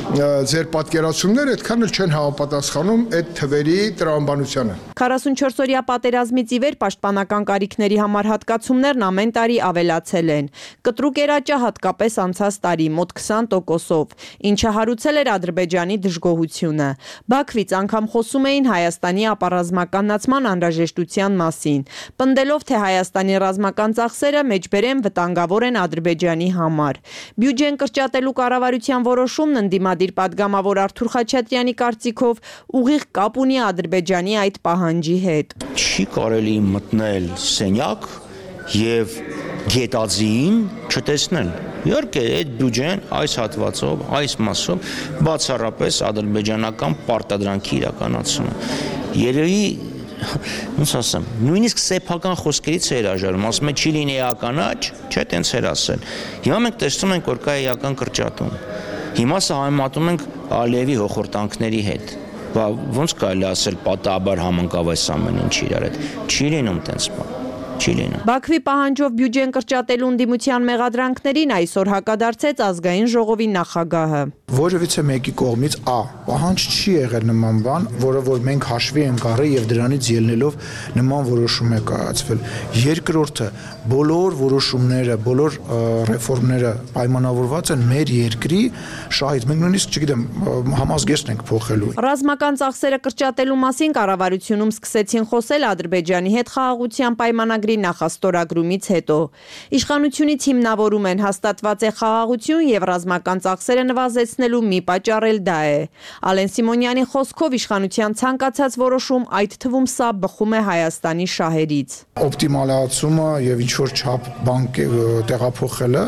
ձեր պատկերացումները այդքան էլ չեն համապատասխանում այդ թվերի տրամաբանությանը։ քառասունչորս-օրյա պատերազմից ի վեր պաշտպանական կարիքների համար հատկացումներն ամեն տարի ավելացել են։ Կտրուկ էր աճը հատկապես անցած տարի մոտ քսան տոկոսով, ինչը հարուցել էր Ադրբեջանի դժգոհությունը։ Բաքվից անգամ խոսում էին Հայաստանի ապառազմականացման անհրաժեշտության մասին, պնդելով, թե Հայաստանի ռազմական ծախսերը մեջբերեն վտանգավոր են Ադրբեջանի համար։ Բյուջեն կրճատելու կառավարության որոշումն ընդդիմադիր պատգամավոր Արթուր Խաչատրյանի կարծիքով ուղիղ կապ ունի Ադրբեջանի այդ պահանջի հետ։ Չի կարելի մտնել սենյակ եւ գետաձին չտեսնել։ Իհարկե, այդ բյուջեն այս հատվածով, այս մասով բացառապես ադրբեջանական պարտադրանքի իրականացում է։ Երևի ոնց ասեմ, նույնիսկ սեփական խոսքերից է հրաժարվում, ասում է չի լինի էական աճ, չէ, տենց էր ասել։ Հիմա մենք տեսնում ենք, որ կա էական կրճատում։ Հիմա սա համեմատում ենք Ալիևի հոխորտանքների հետ։ Բա ոնց կարելի ասել պատահաբար համընկավ այս ամեն ինչը իրար հետ։ Չի լինում տենց բան։ Չի լինում։ Բաքվի պահանջով բյուջեն կրճատելու ընդդիմության մեղադրանքներին այսօր հակադարձեց ազգային ժողովի նախագահը։ Որևիցե մեկի կողմից ա պահանջ չի եղել նման բան, որը որ մենք հաշվի ենք առել եւ դրանից ելնելով նման որոշում է կայացվել։ Երկրորդը, բոլոր որոշումները, բոլոր ռեֆորմները պայմանավորված են մեր երկրի շահից։ Մենք նույնիսկ, չգիտեմ, համազգեստն ենք փոխելու։ Ռազմական ծախսերը կրճատելու մասին կառավարությունում սկսեցին խոսել Ադրբեջանի հետ խաղաղության պայմանագրի նախաստորագրումից հետո։ Իշխանությունից հիմնավորում են հաստատված է խաղաղություն եւ ռազմական ծախսերը նվազեցնելու մի պատճառ էլ դա է։ Ալեն Սիմոնյանի խոսքով իշխանության ցանկացած որոշում, այդ թվում սա բխում է Հայաստանի շահերից։ Օպտիմալացումը եւ ինչ որ չափ բանկ տեղափոխելը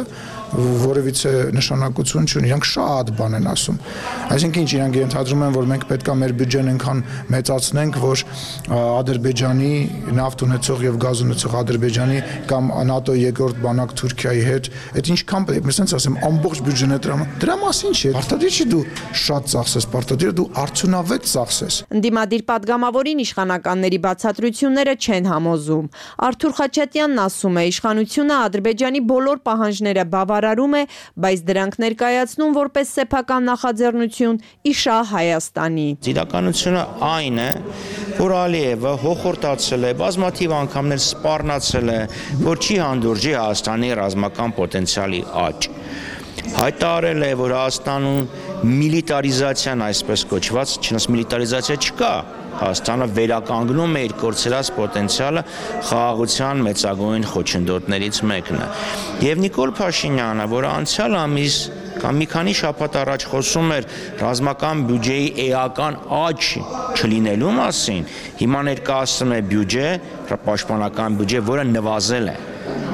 որևիցե նշանակություն չունի, իրանք շատ բան են ասում։ Այսինքն ինչ իրանք ենթադրում են, որ մենք պետք է մեր բյուջեն այնքան մեծացնենք, որ Ադրբեջանի նավթ ունեցող եւ գազ ունեցող Ադրբեջանի կամ ՆԱՏՕ երկրորդ բանակ Թուրքիայի հետ, այդ ինչքան պետք է ասենց ասեմ, ամբողջ բյուջեն է դրա դրա մասին չէ։ Պարտադիր չի դու շատ ծախսես, պարտադիր դու արդյունավետ ծախսես։ Ընդդիմադիր падգամավորին իշխանականների բացատրությունները չեն համոզում։ Արթուր Խաչատյանն ասում է, իշխանությունը Ադրբեջանի բոլոր պահանջները բավարարում է, բայց դրանք ներկայացնում որպես սեփական նախաձեռնություն ի շահ Հայաստանի։ Իրականությունը այն է, որ Ալիևը հոխորտացել է, բազմաթիվ անգամներ սպառնացել է, որ չի հանդուրժի Հայաստանի ռազմական պոտենցիալի աճ։ Հայտարարել է, որ Հայաստանում միլիտարիզացիան այսպես կոչված, չնայած միլիտարիզացիա չկա, Հայաստանը վերականգնում է իր կորցրած պոտենցիալը խաղաղության մեծագույն խոչընդոտներից մեկն է։ Եվ Նիկոլ Փաշինյանը, որը անցյալ ամիս կամ մի քանի շաբաթ առաջ խոսում էր ռազմական բյուջեի էական աճ չլինելու մասին, հիմա ներկայացնում է բյուջե, պաշտպանական բյուջե, որը նվազել է։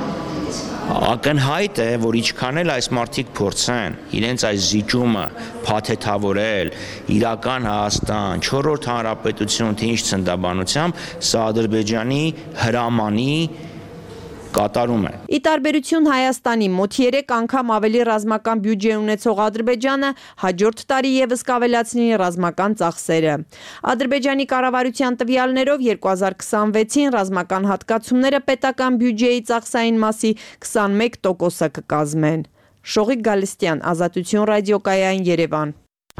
Ակնհայտ է, որ ինչքան էլ այս մարդիկ փորձեն իրենց այս զիջումը փաթեթավորել, իրական Հայաստան, չորրորդ հանրապետություն, թե ինչ ցնդաբանությամբ, սա Ադրբեջանի հրամանի կատարում է։ Ի տարբերություն Հայաստանի մոտ երեք անգամ ավելի ռազմական բյուջե ունեցող Ադրբեջանը հաջորդ տարի եւս կավելացնի ռազմական ծախսերը։ Ադրբեջանի կառավարության տվյալներով երկու հազար քսանվեցին ռազմական հատկացումները պետական բյուջեի ծախսային մասի քսանմեկ տոկոսը կկազմեն։ Շողիկ Գալստյան, Ազատություն ռադիոկայան, Երևան։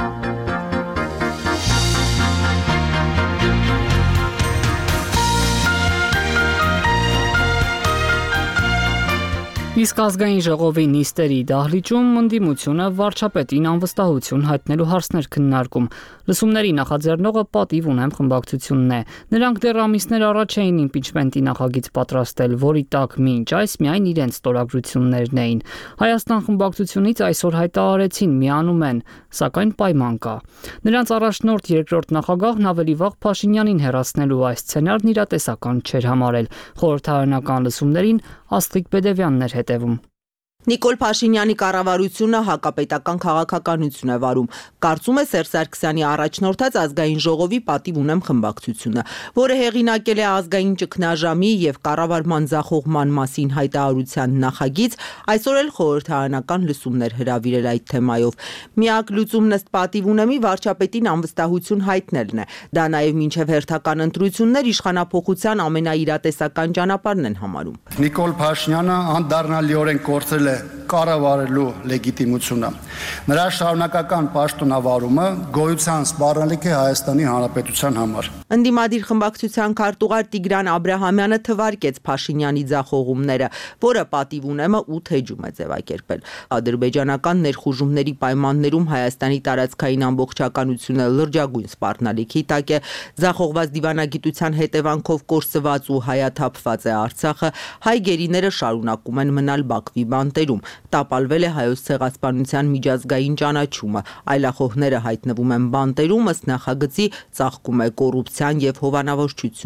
Իսկ ազգային ժողովի նիստերի դահլիճում ընդդիմությունը վարչապետին անվստահություն հայտնելու հարցներ քննարկում։ Լսումների նախաձեռնողը պատիվ ունեմ խմբակցությունն է։ Նրանք դեռ ամիսներ առաջ էին իմպիչմենտի նախագիծ պատրաստել, որի տակ մինչ այս միայն իրենց ստորագրություններն էին։ Հայաստան խմբակցությունից այսօր հայտարարեցին միանում են, սակայն պայման կա։ Նրանց առաջնորդ երկրորդ նախագահն ավելի վաղ Փաշինյանին հեռացնելու այս սցենարն իրատեսական չէր համարել։ Խորհրդարանական լսումներին Աստղիկ Բեդևյանն էր հետևում։ Նիկոլ Փաշինյանի կառավարությունը հակապետական քաղաքականություն է վարում, կարծում է Սերժ Սարգսյանի առաջնորդած ազգային ժողովի պատիվ ունեմ խմբակցությունը, որը հեղինակել է ազգային ճգնաժամի եւ կառավարման ձախողման մասին հայտարարության նախագիծ, այսօր էլ խորհրդարանական լսումներ հրավիրել այդ թեմայով։ Միակ լուծումն ըստ պատիվ ունեմի վարչապետին անվստահություն հայտնելն է։ Դա նաեւ մինչեւ հերթական ընտրություններ իշխանափոխության ամենաիրատեսական ճանապարհն են համարում։ Նիկոլ Փաշինյանը անդառնալիորեն կորցրել կառավարելու լեգիտիմությունը։ Նրա շարունակական պաշտոնավարումը գոյության սպառնալիք է Հայաստանի Հանրապետության համար։ Ընդդիմադիր խմբակցության քարտուղար Տիգրան Աբրահամյանը թվարկեց Փաշինյանի ձախողումները, որը պատիվ ունեմը ութ էջում է ձևակերպել։ Ադրբեջանական ներխուժումների պայմաններում Հայաստանի տարածքային ամբողջականությունը լրջագույն սպառնալիքի տակ է, ձախողված դիվանագիտության հետևանքով կորսված ու հայաթափված է Արցախը, հայ գերիները շարունակում են մնալ Բաքվի բանտերում, տապալվել է հայոց ցեղասպանության միջազգային ճանաչումը, այլախոհները հայտնվում են բանտերում, ըստ նախագծի ծաղկում է կոռուպցիան եւ հովանավորչությունը։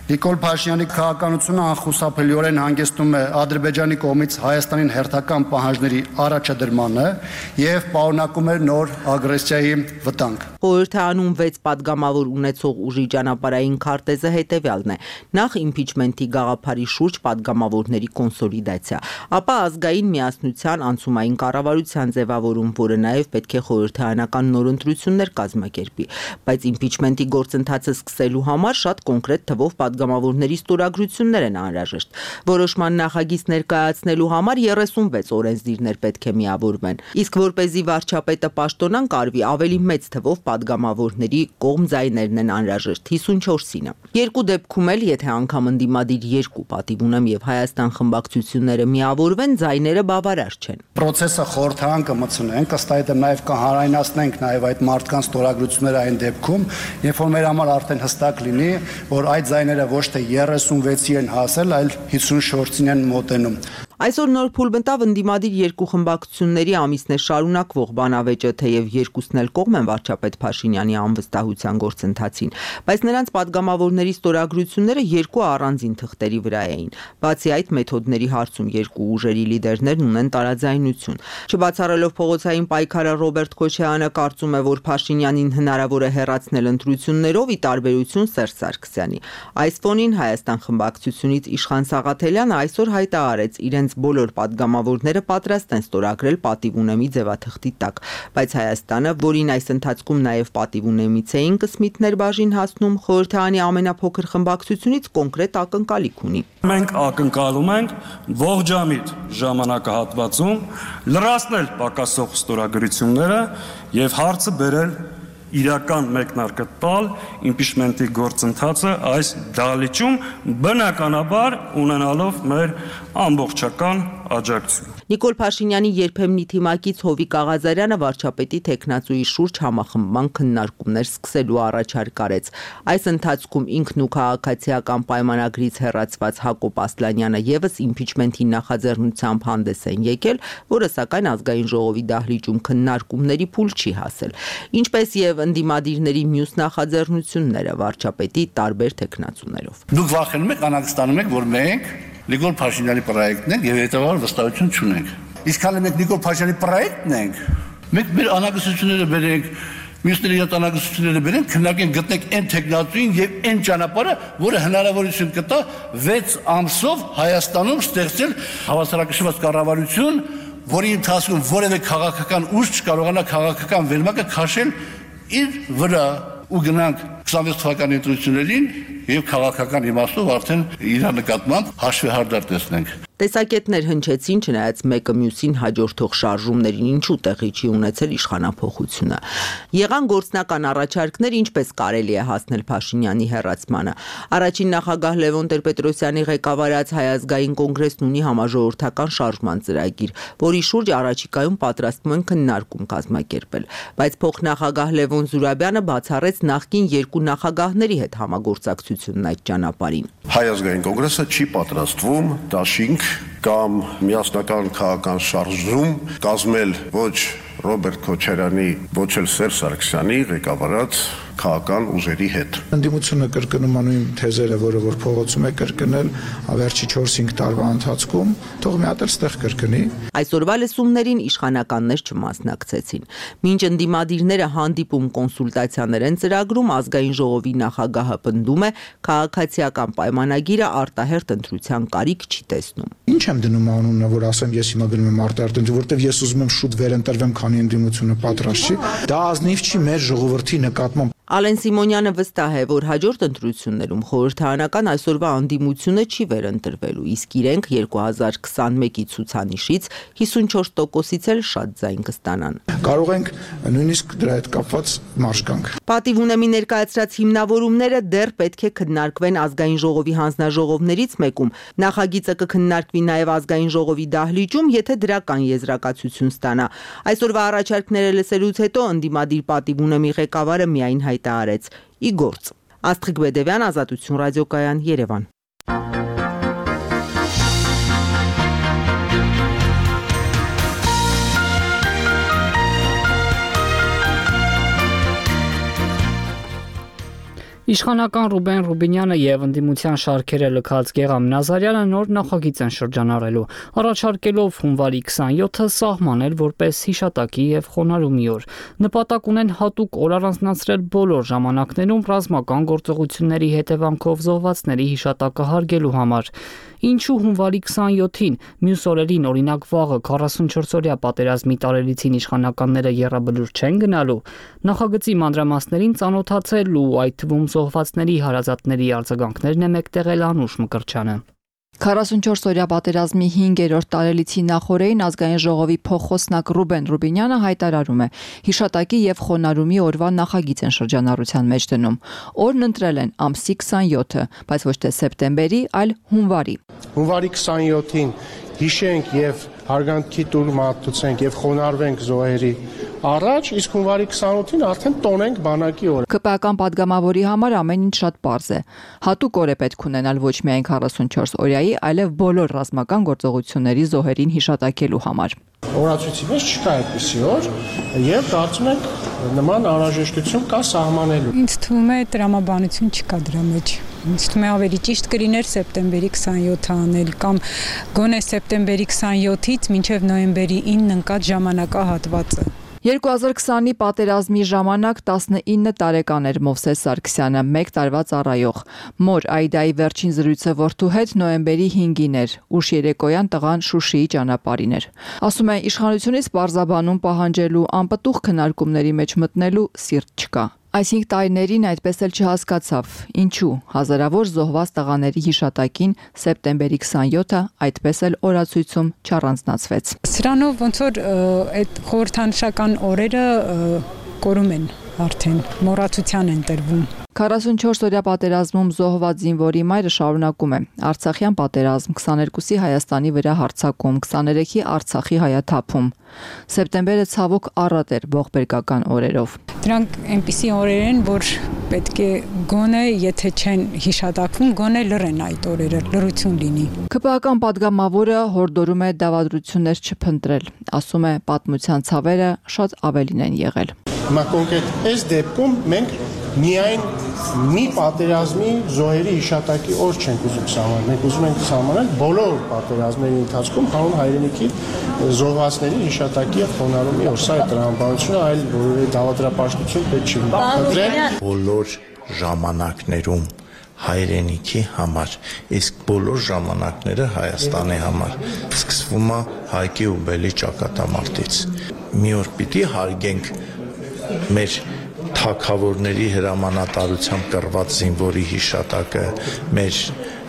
Նիկոլ Փաշինյանի քաղաքականությունը անխուսափելիորեն հանգեցնում է Ադրբեջանի կողմից Հայաստանին հերթական պահանջների առաջադրմանը եւ պարունակում է նոր ագրեսիայի վտանգ։ Խորհրդարանում վեց падգամավոր ունեցող ուժի ճանապարհային քարտեզը հետեւյալն է. նախ իմպիչմենտի գաղափարի շուրջ падգամավորների կոնսոլիդացիա, ապա ազգային միասնության անցումային կառավարության ձևավորում, որը նաեւ պետք է խորհրդարանական նոր ընտրություններ կազմակերպի, բայց իմպիչմենտի գործընթացը սկսելու համար շատ կոնկրետ թվով падգամավորների ստորագրություններ են անհրաժեշտ։ Որոշման նախագիծ ներկայացնելու համար երեսունվեց օրենսդիրներ պետք է միավորվեն, իսկ որպեսզի վարչապետը պաշտոնան կարվի, ավելի մեծ թվով падգամավորների կողմ ձայներն են անհրաժեշտ հիսունչորսինը։ Երկու դեպքում էլ, եթե անգամ ընդդիմադիր երկու պատիվ ունեմ եւ Հայաստան խմբակցությունները միավորվեն, ձայները բավարար չեն։ Պրոցեսը խորհրդարան կմցնենք, ըստ այդմ նաեւ կհանրայնացնենք նաեւ այդ մարդկանց ստորագրությունները այն դեպքում, երբ որ մեր համար արդեն հստակ լինի, որ այդ ձայները ոչ թե երեսունվեցի են հասել, այլ հիսունչորսին են մոտենում։ Այսօր նոր փուլ մտավ ընդդիմադիր երկու խմբակցությունների ամիսներ շարունակվող բանավեճը, թեև երկուսն էլ կողմ են վարչապետ Փաշինյանի անվստահության գործընթացին, բայց նրանց падգամավորների ստորագրությունները երկու առանձին թղթերի վրա էին։ Բացի այդ, մեթոդների հարցում երկու ուժերի լիդերներն ունեն տարաձայնություն։ Չբացառելով փողոցային պայքարը, Ռոբերտ Քոչարյանը կարծում է, որ Փաշինյանին հնարավոր է հեռացնել ընտրություններով ի տարբերություն Սերժ Սարգսյանի։ Այս ֆոնին Հայաստան խմբակցությունից Իշխան Սաղաթելյանը այսօր հայտարարեց իրենց բոլոր падգամավորները պատրաստ են ստորագրել պատիվունեմի ձևաթղթի տակ, բայց Հայաստանը, որին այս ընթացքում նաև պատիվունեմից էին կսմիթներ բաժին հասնում, խորհրդարանի ամենափոքր խմբակցությունից կոնկրետ ակնկալիք ունի։ Մենք ակնկալում ենք ողջամիտ ժամանակահատվածում լրացնել պակասող ստորագրությունները եւ հարցը բերել իրական մեկնարկը տալ իմպիչմենտի գործընթացը այս դահլիճում բնականաբար ունենալով մեր ամբողջական աջակցություն։ Նիկոլ Փաշինյանի երբեմնի թիմակից Հովիկ Աղազարյանը վարչապետի տեխնացուի շուրջ համախմբման քննարկումներ սկսելու առաջարկ արեց։ Այս ընթացքում ինքն ու քաղաքացիական պայմանագրից հեռացված Հակոբ Ասլանյանը եւս իմպիչմենտի նախաձեռնությամբ հանդես են եկել, որը սակայն ազգային ժողովի դահլիճում քննարկումների փուլ չի հասել, ինչպես եւ ընդդիմադիրների մյուս նախաձեռնությունները վարչապետի տարբեր տեխնացուներով։ Դուք վախենում եք, անհանգստանում եք, որ մենք Նիկոլ Փաշինյանի պրոյեկտն ենք եւ հետեւաբար վստահություն չունենք։ Իսկ հələ մենք Նիկոլ Փաշինյանի պրոյեկտն ենք, մենք մեր անհանգստությունները բերենք, մյուսների հետ անհանգստությունները բերենք, քննարկենք, գտնենք այն տեխնոլոգիային եւ այն ճանապարհը, որը հնարավորություն կտա վեց ամսով Հայաստանում ստեղծել հավասարակշռված կառավարություն, որի ընթացքում որևէ քաղաքական ուժ չկարողանա քաղաքական վերմակը քաշել իր վրա ու գնանք քսանվեց թվականի ընտրություններին եւ քաղաքական իմաստով արդեն իր նկատմամբ հաշվեհարդար տեսնենք։ Տեսակետներ հնչեցին, չնայած մեկը մյուսին հաջորդող շարժումներին ինչու տեղի չի ունեցել իշխանափոխությունը։ Եղան գործնական առաջարկներ, ինչպես կարելի է հասնել Փաշինյանի հեռացմանը։ Առաջին նախագահ Լևոն Տեր-Պետրոսյանի ղեկավարած Հայ ազգային կոնգրեսն ունի համաժողովրդական շարժման ծրագիր, որի շուրջ առաջիկայում պատրաստվում են քննարկում կազմակերպել, բայց փոխնախագահ Լևոն Զուրաբյանը բացառեց նախկին երկու նախագահների հետ համագործակցությունն այդ ճանապարհին։ Հայ ազգային կոնգրեսը չի պատրաստվում դաշինք կամ միասնական քաղաքական շարժում կազմել ոչ Ռոբերտ Քոչարյանի, ոչ էլ Սերժ Սարգսյանի ղեկավարած քաղաքական ուժերի հետ։ Ընդդիմությունը կրկնում է նույն թեզերը, որը որ փողոցում է կրկնել ավերջի չորս-հինգ տարվա ընթացքում, թող մի հատ էլ ստեղ կրկնի։ Այսօրվա լսումներին իշխանականներ չմասնակցեցին։ Մինչ ընդդիմադիրները հանդիպում կոնսուլտացիաներ են ծրագրում, ազգային ժողովի նախագահը պնդում է, քաղաքացիական պայմանագիրը արտահերթ ընտրության կարիք չի տեսնում։ Ինչ եմ դնում անունը, որ ասեմ ես հիմա գնում եմ արտահերթ ընտրություն, որտեվ ես ուզում եմ շուտ վերընտրվեմ, քանի ընդդիմությունը պատրաստ չի։ Դա ազնիվ չի մեր ժողովրդի նկատմամբ։ Ալեն Սիմոնյանը վստահ է, որ հաջորդ ընտրություններում խորհրդարանական այսօրվա անդիմությունը չի վերընտրվելու, իսկ իրենք երկու հազար քսանմեկի ցուցանիշից հիսունչորս տոկոսից էլ շատ ձայն կստանան։ Կարող ենք նույնիսկ դրա հետ կապված մարշ գանք։ Պատիվունեմի ներկայացրած հիմնավորումները դեռ պետք է քննարկվեն ազգային ժողովի հանձնաժողովներից մեկում։ Նախագիծը կքննարկվի նաև ազգային ժողովի դահլիճում, եթե դրական եզրակացություն ստանա։ Այսօրվա առաջարկները լսելուց հետո ընդդիմադիր պատիվունեմի ղեկավարը միայն հայտարարեց՝ ի գործ։ Աստղիկ Բեդևյան, Ազատություն ռադիոկայան, Երևան։ Իշխանական Ռուբեն Ռուբինյանը եւ ընդդիմության շարքերը լքած Գեգամ Նազարյանը նոր նախագիծ են շրջանառելու, առաջարկելով հունվարի քսանյոթը սահմանել որպես հիշատակի եւ խոնարհումի օր։ Նպատակ ունեն հատուկ օր առանձնացրել բոլոր ժամանակներում ռազմական գործողությունների հետևանքով զոհվածների հիշատակը հարգելու համար։ Ինչու հունվարի քսանյոթին, մյուս օրերին, օրինակ վաղը քառասունչորսօրյա պատերազմի տարելիցին իշխանականները եռաբլուր չեն գնալու, նախագծի մանրամասներին ծանոթացել ու այդ թվում զոհվածների հարազատների արձագանքներն է մեկտեղել Անուշ Մկրտչյանը։ քառասունչորսօրյա պատերազմի հինգերորդ տարելիցի նախօրեին ազգային ժողովի փոխխոսնակ Ռուբեն Ռուբինյանը հայտարարում է. հիշատակի եւ խոնարհումի օրվա նախագիծ են շրջանառության մեջ դնում։ Օրն ընտրել են ամսի քսանյոթը, բայց ոչ թե սեպտեմբերի, այլ հունվարի։ Հունվարի քսանյոթին հիշենք եւ հարգանքի տուր մատուցենք եւ խոնարհվենք զոհերի առաջ, իսկ հունվարի քսանութին արդեն տոնենք բանակի օրը։ ԿՊԱ-ական падգամավորի համար ամեն ինչ շատ պարզ է։ Հատուկ օր է պետք ունենալ ոչ միայն քառասունչորս օրյայի, այլև բոլոր ռազմական գործողությունների զոհերին հիշատակելու համար։ Օրացույցի մեջ չկա այդպիսի օր եւ կարծում ենք նման անհրաժեշտություն կա սահմանելու։ Ինձ թվում է տրամաբանություն չկա դրա մեջ։ Ինձ թվում է ավելի ճիշտ կլիներ սեպտեմբերի քսանյոթը անել կամ գոնե սեպտեմբերի քսանյոթից մինչև նոյեմբերի ինը ընկած ժամանակահատվածը։ երկու հազար քսանի պատերազմի ժամանակ տասնինը տարեկան էր Մովսես Սարգսյանը, մեկ տարվա ծառայող։ Մոր Այդայի վերջին զրույցը որդու հետ նոյեմբերի հինգին էր, ուշ երեկոյան տղան Շուշիի ճանապարհին էր։ Ասում է, իշխանությունից պարզաբանում պահանջելու, անպտուղ քննարկումների մեջ մտնելու սիրտ չկա։ Այսինք տարիներին այդպես էլ չհասկացավ, ինչու հազարավոր զոհված տղաների հիշատակին սեպտեմբերի քսանյոթը այդպես էլ օրացույցում չառանձնացվեց։ Սրանով ոնց որ այդ խորհրդանշական օրերը կորում են արդեն, մոռացության են տրվում։ քառասունչորսօրյա պատերազմում զոհված զինվորի մայրը շարունակում է. Արցախյան պատերազմ, քսաներկուսի Հայաստանի վրա հարձակում, քսաներեքի Արցախի հայաթափում։ Սեպտեմբերը ցավոք առատ էր ողբերգական օրերով։ Դրանք այնպիսի օրեր են, որ պետք է գոնե, եթե չեն հիշատակվում, գոնե լռեն այդ օրերը, լռություն լինի։ ԿՊԱ-ական падգամավորը հորդորում է դավադրություններ չփնտրել, ասում է պատմության ցավերը շատ ավելին են եղել։ Հիմա կոնկրետ այս դեպքում մենք միայն մի պատերազմի զոհերի հիշատակի օր չենք ուզում սահմանել, մենք ուզում ենք սահմանել բոլոր պատերազմների ընթացքում հանուն հայրենիքի զոհվածների հիշատակի եւ խոնարհումի օր։ Սա է տրամաբանությունը, այլ որևէ դավադրապաշտություն պետք չի փնտրել։ Բոլոր ժամանակներում հայրենիքի համար, իսկ բոլոր ժամանակները Հայաստանի համար սկսվում է Հայկի ու Բելի ճակատամարտից։ Մի օր պիտի հարգենք մեր թագավորների հրամանատարությամբ կռված զինվորի հիշատակը, մեր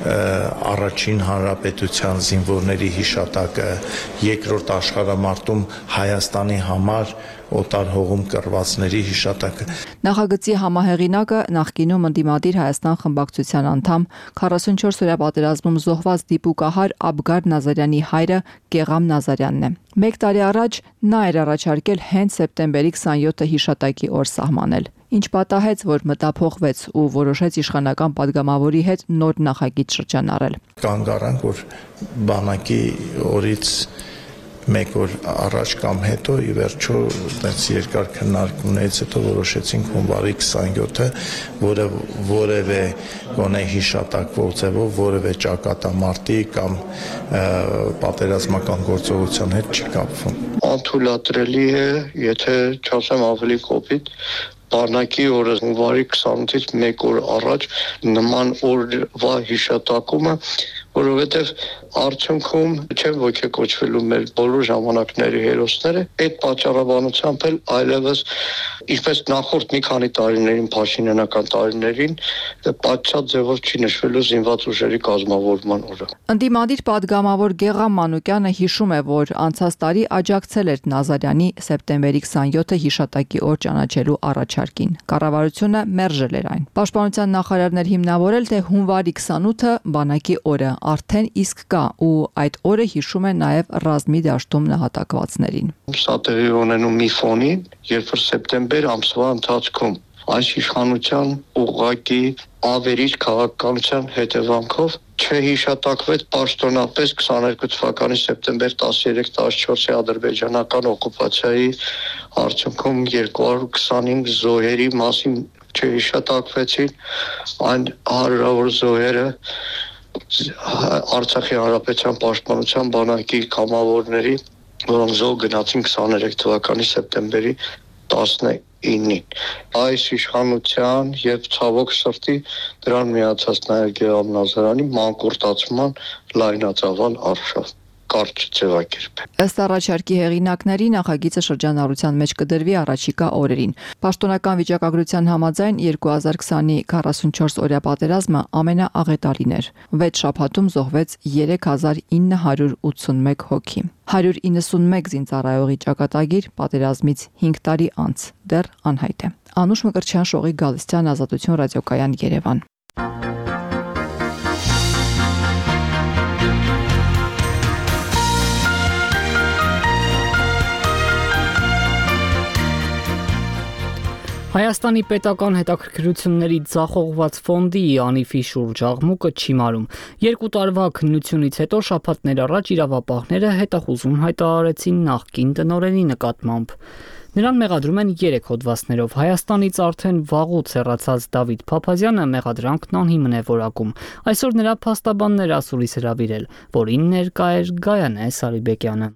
առաջին հանրապետության զինվորների հիշատակը, երկրորդ աշխարհամարտում Հայաստանի համար օտար հողում կռվածների հիշատակը։ Նախագծի համահեղինակը նախկինում ընդդիմադիր Հայաստան խմբակցության անդամ քառասունչորսօրյա պատերազմում զոհված դիպուկահար Աբգար Նազարյանի հայրը Գեգամ Նազարյանն է։ Մեկ տարի առաջ նա էր առաջարկել հենց սեպտեմբերի քսանյոթը հիշատակի օր սահմանել, ինչ պատահեց, որ մտափոխվեց ու որոշեց իշխանական падգամավորի հետ նոր նախագիծ շրջանառել։ Կանգ առանք, որ բանակի օրից մեկ օր առաջ կամ հետո ի վերջո այդպես երկար քննարկումներից հետո որոշեցինք հունվարի քսանյոթը, որը որևէ գոնե հիշատակվող ձևով որևէ ճակատամարտի կամ պատերազմական գործողության հետ չի կապվում։ Անթույլատրելի է, եթե չասեմ ավելի կոպիտ, բանակի օրը հունվարի քսանութից մեկ օր առաջ նման օրվա հիշատակումը, որովհետև արդյունքում չեն ոգեկոչվելու մեր բոլոր ժամանակների հերոսները, այդ պատճառաբանությամբ էլ այլևս ինչպես նախորդ մի քանի տարիներին, փաշինյանական տարիներին, պատշաճ ձևով չի նշվելու զինված ուժերի կազմավորման օրը։ Ընդդիմադիր падգամավոր Գեգամ Մանուկյանը հիշում է, որ անցած տարի աջակցել էր Նազարյանի սեպտեմբերի քսանյոթը հիշատակի օր ճանաչելու առաջարկին։ Կառավարությունը մերժել էր այն։ Պաշտպանության նախարարն էր հիմնավորել, թե հունվարի քսանութը բանակի օրը արդեն իսկ կա ու այդ օրը հիշում է նաև ռազմի դաշտում նահատակվածներին։ Սա տեղի ունենում մի ֆոնին, երբ որ սեպտեմբեր ամսվա ընթացքում այս իշխանության ուղղակի ավերիչ քաղաքականության հետևանքով չհիշատակվեց պաշտոնապես քսաներկու թվականի սեպտեմբեր տասներեք տասնչորսի ադրբեջանական օկուպացիայի արդյունքում երկու հարյուր քսանհինգ զոհերի մասին չհիշատակվեցին, այն հարյուրավոր զոհերը Արցախի հանրապետության պաշտպանության բանակի կամավորների, որոնք զոհ գնացին քսաներեք թվականի սեպտեմբերի տասնինին։ Այս իշխանության եւ ցավոք սրտի դրան միացած նաեւ Գեորգ Նազարյանի մանկուրտացման լայնածավալ արշավ կարճ ձևակերպ։ Ըստ առաջարկի հեղինակների նախագիծը շրջանառության մեջ կդրվի առաջիկա օրերին։ Պաշտոնական վիճակագրության համաձայն երկու հազար քսանի քառասունչորս օրյա պատերազմը ամենաաղետալին էր։ վեց շաբաթում զոհվեց երեք հազար ինը հարյուր ութսունմեկ հոգի։ հարյուր իննսունմեկ զինծառայողի ճակատագիր պատերազմից հինգ տարի անց դեռ անհայտ է։ Անուշ Մկրտչյան, Շողիկ Գալստյան, Ազատություն ռադիոկայան, Երևան։ Հայաստանի պետական հետաքրքրությունների ձախողված ֆոնդի ԱՆԻՖ-ի շուրջ աղմուկը չի մարում։ Երկու տարվա քննությունից հետո շաբաթներ առաջ իրավապահները հետախուզում հայտարարեցին նախկին տնօրենի նկատմամբ։ Նրան մեղադրում են երեք հոդվածներով։ Հայաստանից արդեն վաղուց հեռացած Դավիթ Փափազյանը մեղադրանքն անհիմն է որակում։ Այսօր նրա փաստաբաններ ասուլիս հրավիրել, որին ներկա էր Գայանե Սարիբեկյանը։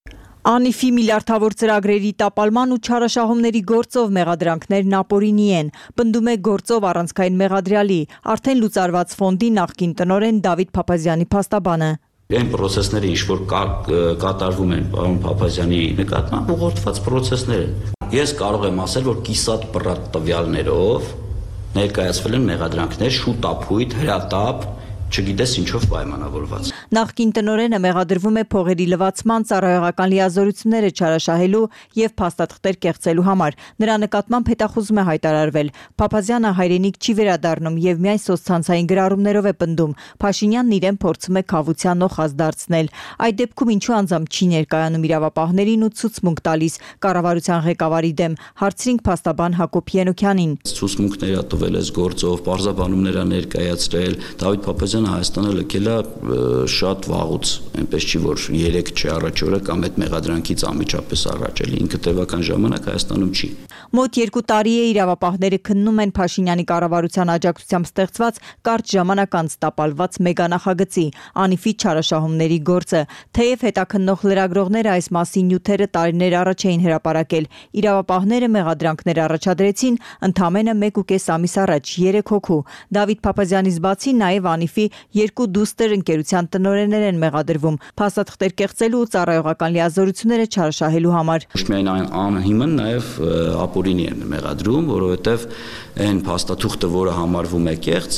ԱՆԻՖ-ի միլիարդավոր ծրագրերի տապալման ու չարաշահումների գործով մեղադրանքներն ապօրինի են, պնդում է գործով առանցքային մեղադրյալի, արդեն լուծարված ֆոնդի նախկին տնօրեն Դավիթ Փափազյանի փաստաբանը։ Այն process-ները, ինչ որ կատարվում են պարոն Փափազյանի նկատմամբ, ուղղորդված process-ներ են։ Ես կարող եմ ասել, որ կիսատ պռատ տվյալներով ներկայացվել են մեղադրանքներ շուտապույտ, հրատապ, չգիտես ինչով պայմանավորված։ Նախկին տնօրենը մեղադրվում է փողերի լվացման, ծառայողական լիազորությունները չարաշահելու եւ փաստաթղթեր կեղծելու համար։ Նրա նկատմամբ հետախուզում է հայտարարվել։ Փափազյանը հայրենիք չի վերադառնում եւ միայն սոցցանցային գրառումներով է պնդում։ Փաշինյանն իրեն փորձում է քավության նոխազ դարձնել։ Այդ դեպքում ինչու անձամբ չի ներկայանում իրավապահներին ու ցուցմունք տալիս կառավարության ղեկավարի դեմ, հարցրինք փաստաբան Հակոբ Ենոքյանին։ Ցուցմունքներ տվել ես գործով, պարզաբանումներ ներկայացրել, Դավիթ Փափազյանը Հայաստանը լքել է շատ վաղուց, այնպես չի որ երեք չէ առաջ օրը կամ այդ մեղադրանքից անմիջապես առաջ էլի ինքը տևական ժամանակ Հայաստանում չի։ Մոտ երկու տարի է իրավապահները քննում են Փաշինյանի կառավարության աջակցությամբ ստեղծված կարճ ժամանակ անց տապալված մեգանախագծի ԱՆԻՖ-ի չարաշահումների գործը։ Թեև հետաքննող լրագրողները այս մասին նյութերը տարիներ առաջ էին հրապարակել, իրավապահները մեղադրանքներ առաջադրեցին ընդամենը մեկ ու կես ամիս առաջ, երեք հոգու։ Դավիթ Փափազյանից բացի նաև ԱՆԻՖ-ի երկու դուստր ընկերության տնօրեններ են մեղադրվում փաստաթղթեր կեղծելու ու ծառայողական լիազորությունները չարաշահելու համար։ Ոչ միայն անհիմն, նաև ապօրինի են մեղադրում, որովհետև այն փաստաթուղթը, որը համարվում է կեղծ,